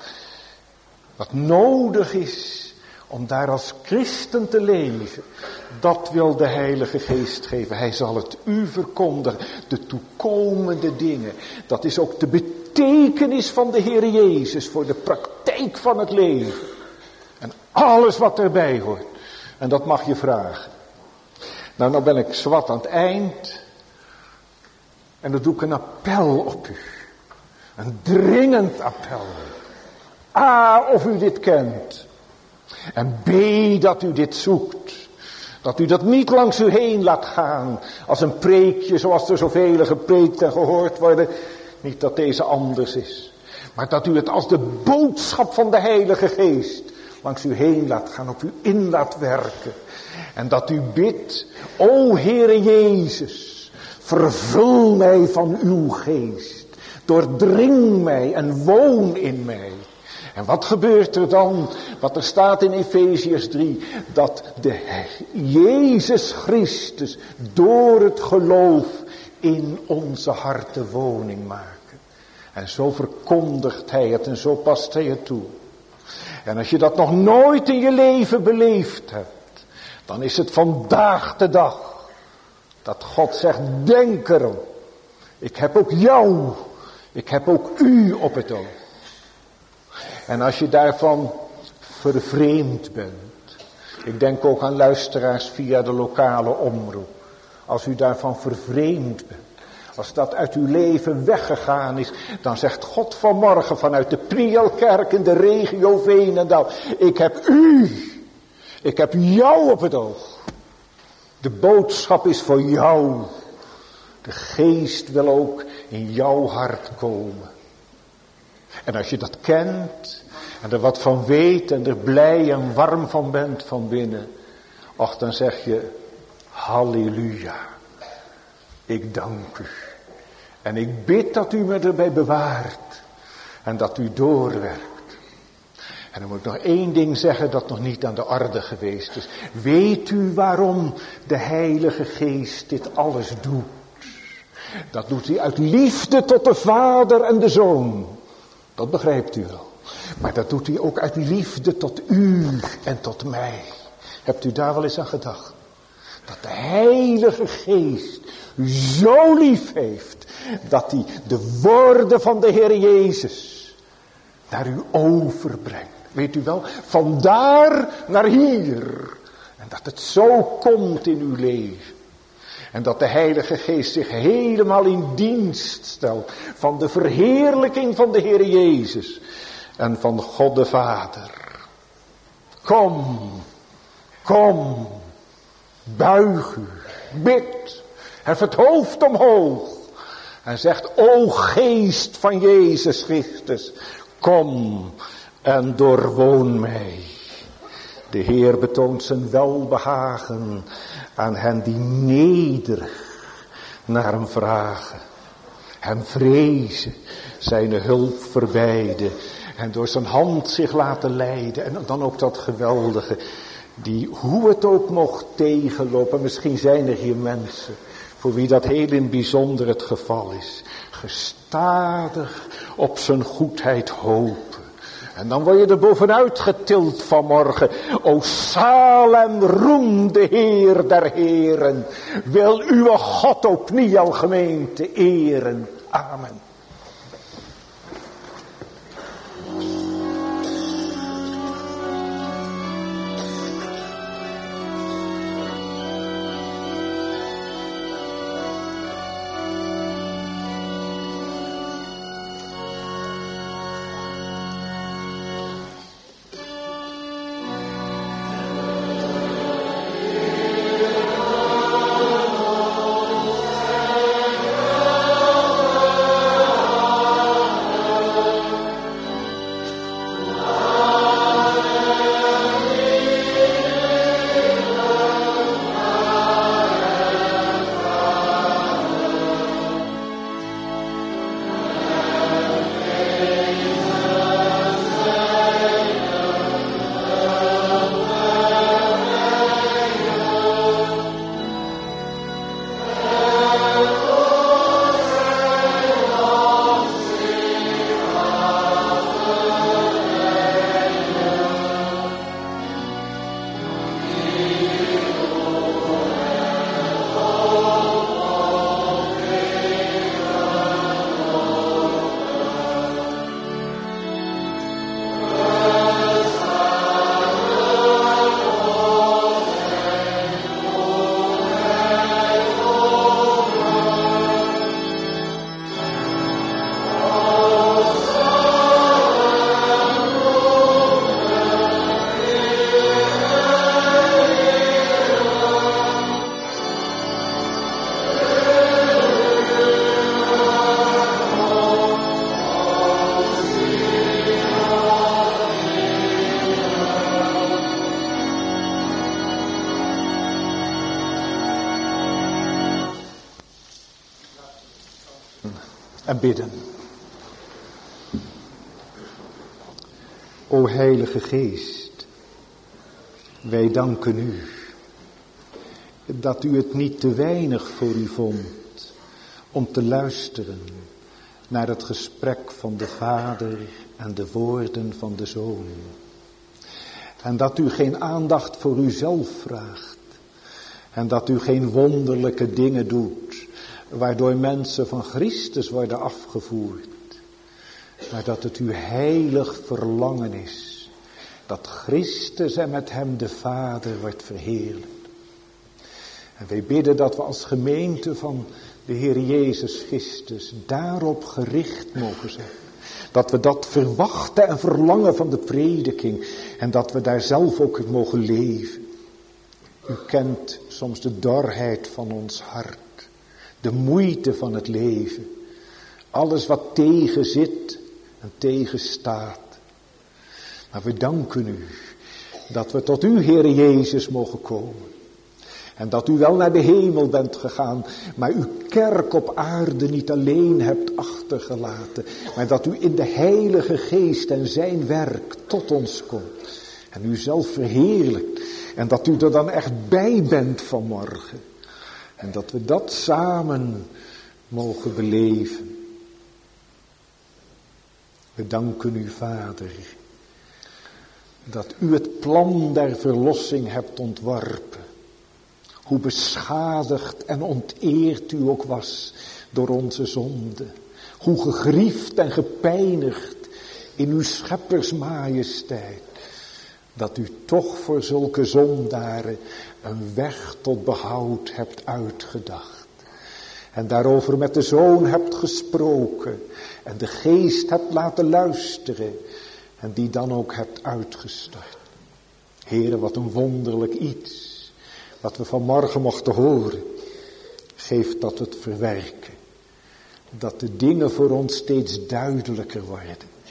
Wat nodig is om daar als christen te leven, dat wil de Heilige Geest geven. Hij zal het u verkondigen, de toekomende dingen. Dat is ook de betekenis van de Heer Jezus voor de praktijk van het leven. En alles wat erbij hoort. En dat mag je vragen. Nou, nou ben ik zwart aan het eind. En dan doe ik een appel op u. Een dringend appel. A, of u dit kent. En B, dat u dit zoekt. Dat u dat niet langs u heen laat gaan. Als een preekje zoals er zoveel gepreekt en gehoord worden. Niet dat deze anders is. Maar dat u het als de boodschap van de Heilige Geest langs u heen laat gaan. Op u in laat werken. En dat u bidt. O Heere Jezus. Vervul mij van uw geest. Doordring mij en woon in mij. En wat gebeurt er dan? Wat er staat in Efeziërs drie. Dat de Jezus Christus door het geloof in onze harten woning maken. En zo verkondigt hij het en zo past hij het toe. En als je dat nog nooit in je leven beleefd hebt. Dan is het vandaag de dag. Dat God zegt, denk erom. Ik heb ook jou. Ik heb ook u op het oog. En als je daarvan vervreemd bent. Ik denk ook aan luisteraars via de lokale omroep. Als u daarvan vervreemd bent. Als dat uit uw leven weggegaan is. Dan zegt God vanmorgen vanuit de Prielkerk in de regio Veenendaal. Ik heb u. Ik heb jou op het oog. De boodschap is voor jou. De geest wil ook in jouw hart komen. En als je dat kent en er wat van weet en er blij en warm van bent van binnen. Och, dan zeg je, halleluja, ik dank u. En ik bid dat u me erbij bewaart en dat u doorwerkt. En dan moet ik nog één ding zeggen dat nog niet aan de orde geweest is. Weet u waarom de Heilige Geest dit alles doet? Dat doet hij uit liefde tot de Vader en de Zoon. Dat begrijpt u wel. Maar dat doet hij ook uit liefde tot u en tot mij. Hebt u daar wel eens aan gedacht? Dat de Heilige Geest u zo lief heeft. Dat hij de woorden van de Heer Jezus naar u overbrengt. Weet u wel? Vandaar naar hier. En dat het zo komt in uw leven. En dat de Heilige Geest zich helemaal in dienst stelt van de verheerlijking van de Heer Jezus en van God de Vader. Kom, kom, buig u, bid, hef het hoofd omhoog en zegt, o Geest van Jezus Christus, kom en doorwoon mij. De Heer betoont zijn welbehagen aan hen die nederig naar hem vragen. Hem vrezen, zijn hulp verbeiden en door zijn hand zich laten leiden. En dan ook dat geweldige, die hoe het ook mocht tegenlopen. Misschien zijn er hier mensen voor wie dat heel in bijzonder het geval is. Gestadig op zijn goedheid hopen. En dan word je er bovenuit getild vanmorgen. O Salem, roem de Heer der Heren. Wil uw God ook niet al gemeente eren. Amen. En bidden. O Heilige Geest, wij danken u dat u het niet te weinig voor u vond om te luisteren naar het gesprek van de Vader en de woorden van de Zoon. En dat u geen aandacht voor uzelf vraagt en dat u geen wonderlijke dingen doet waardoor mensen van Christus worden afgevoerd. Maar dat het uw heilig verlangen is dat Christus en met hem de Vader wordt verheerlijkt. En wij bidden dat we als gemeente van de Heer Jezus Christus daarop gericht mogen zijn. Dat we dat verwachten en verlangen van de prediking. En dat we daar zelf ook in mogen leven. U kent soms de dorheid van ons hart. De moeite van het leven. Alles wat tegen zit en tegenstaat. Maar we danken u dat we tot u, Heere Jezus, mogen komen. En dat u wel naar de hemel bent gegaan, maar uw kerk op aarde niet alleen hebt achtergelaten. Maar dat u in de Heilige Geest en zijn werk tot ons komt. En u zelf verheerlijkt. En dat u er dan echt bij bent vanmorgen. En dat we dat samen mogen beleven. We danken u, Vader, dat u het plan der verlossing hebt ontworpen. Hoe beschadigd en onteerd u ook was door onze zonde. Hoe gegriefd en gepijnigd in uw scheppersmajesteit. Dat u toch voor zulke zondaren een weg tot behoud hebt uitgedacht. En daarover met de Zoon hebt gesproken. En de Geest hebt laten luisteren. En die dan ook hebt uitgestort. Heere, wat een wonderlijk iets. Wat we vanmorgen mochten horen. Geef dat we het verwerken. Dat de dingen voor ons steeds duidelijker worden.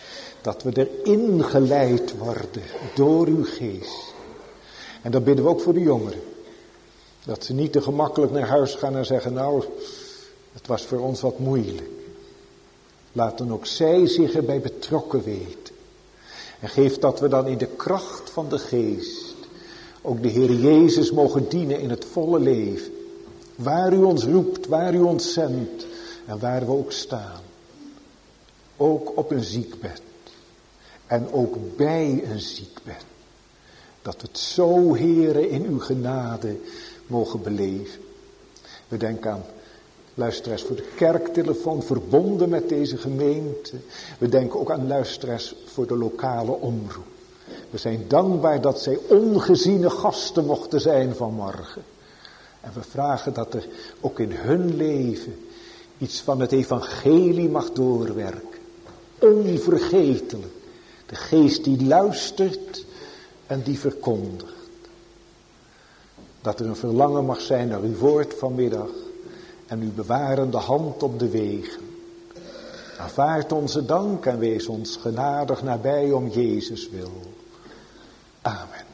Dat we erin geleid worden door uw geest. En dat bidden we ook voor de jongeren. Dat ze niet te gemakkelijk naar huis gaan en zeggen, nou, het was voor ons wat moeilijk. Laten ook zij zich erbij betrokken weten. En geef dat we dan in de kracht van de geest ook de Heer Jezus mogen dienen in het volle leven. Waar u ons roept, waar u ons zendt en waar we ook staan. Ook op een ziekbed. En ook bij een ziekbed. Dat het zo, Heere, in uw genade mogen beleven. We denken aan luisteraars voor de kerktelefoon, verbonden met deze gemeente. We denken ook aan luisteraars voor de lokale omroep. We zijn dankbaar dat zij ongeziene gasten mochten zijn vanmorgen. En we vragen dat er ook in hun leven iets van het evangelie mag doorwerken. Onvergetelijk. De geest die luistert en die verkondigt. Dat er een verlangen mag zijn naar uw woord vanmiddag. En uw bewarende hand op de wegen. Aanvaard onze dank en wees ons genadig nabij om Jezus wil. Amen.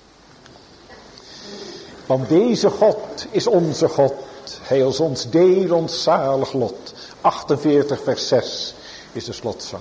Want deze God is onze God. Hij is ons deel, ons zalig lot. achtenveertig vers zes is de slotzang.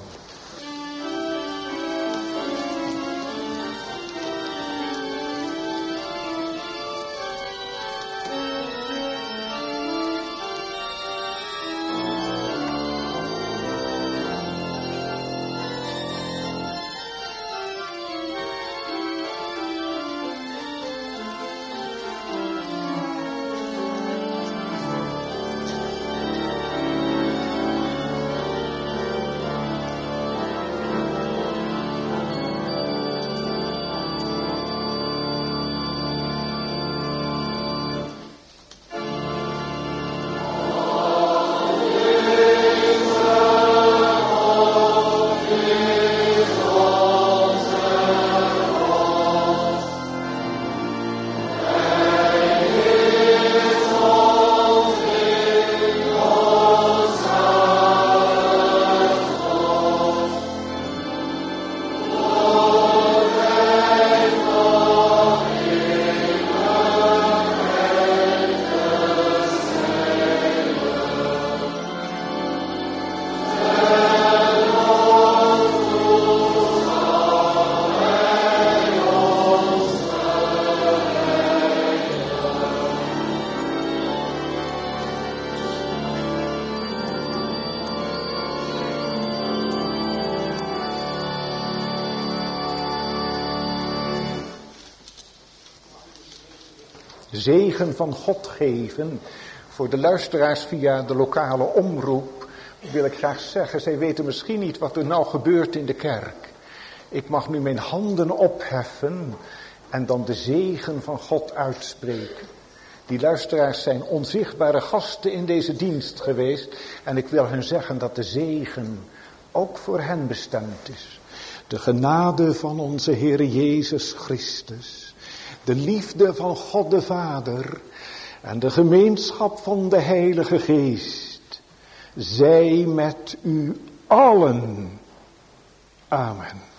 Zegen van God geven voor de luisteraars via de lokale omroep, wil ik graag zeggen, zij weten misschien niet wat er nou gebeurt in de kerk. Ik mag nu mijn handen opheffen en dan de zegen van God uitspreken. Die luisteraars zijn onzichtbare gasten in deze dienst geweest en ik wil hen zeggen dat de zegen ook voor hen bestemd is. De genade van onze Heer Jezus Christus. De liefde van God de Vader en de gemeenschap van de Heilige Geest, zij met u allen. Amen.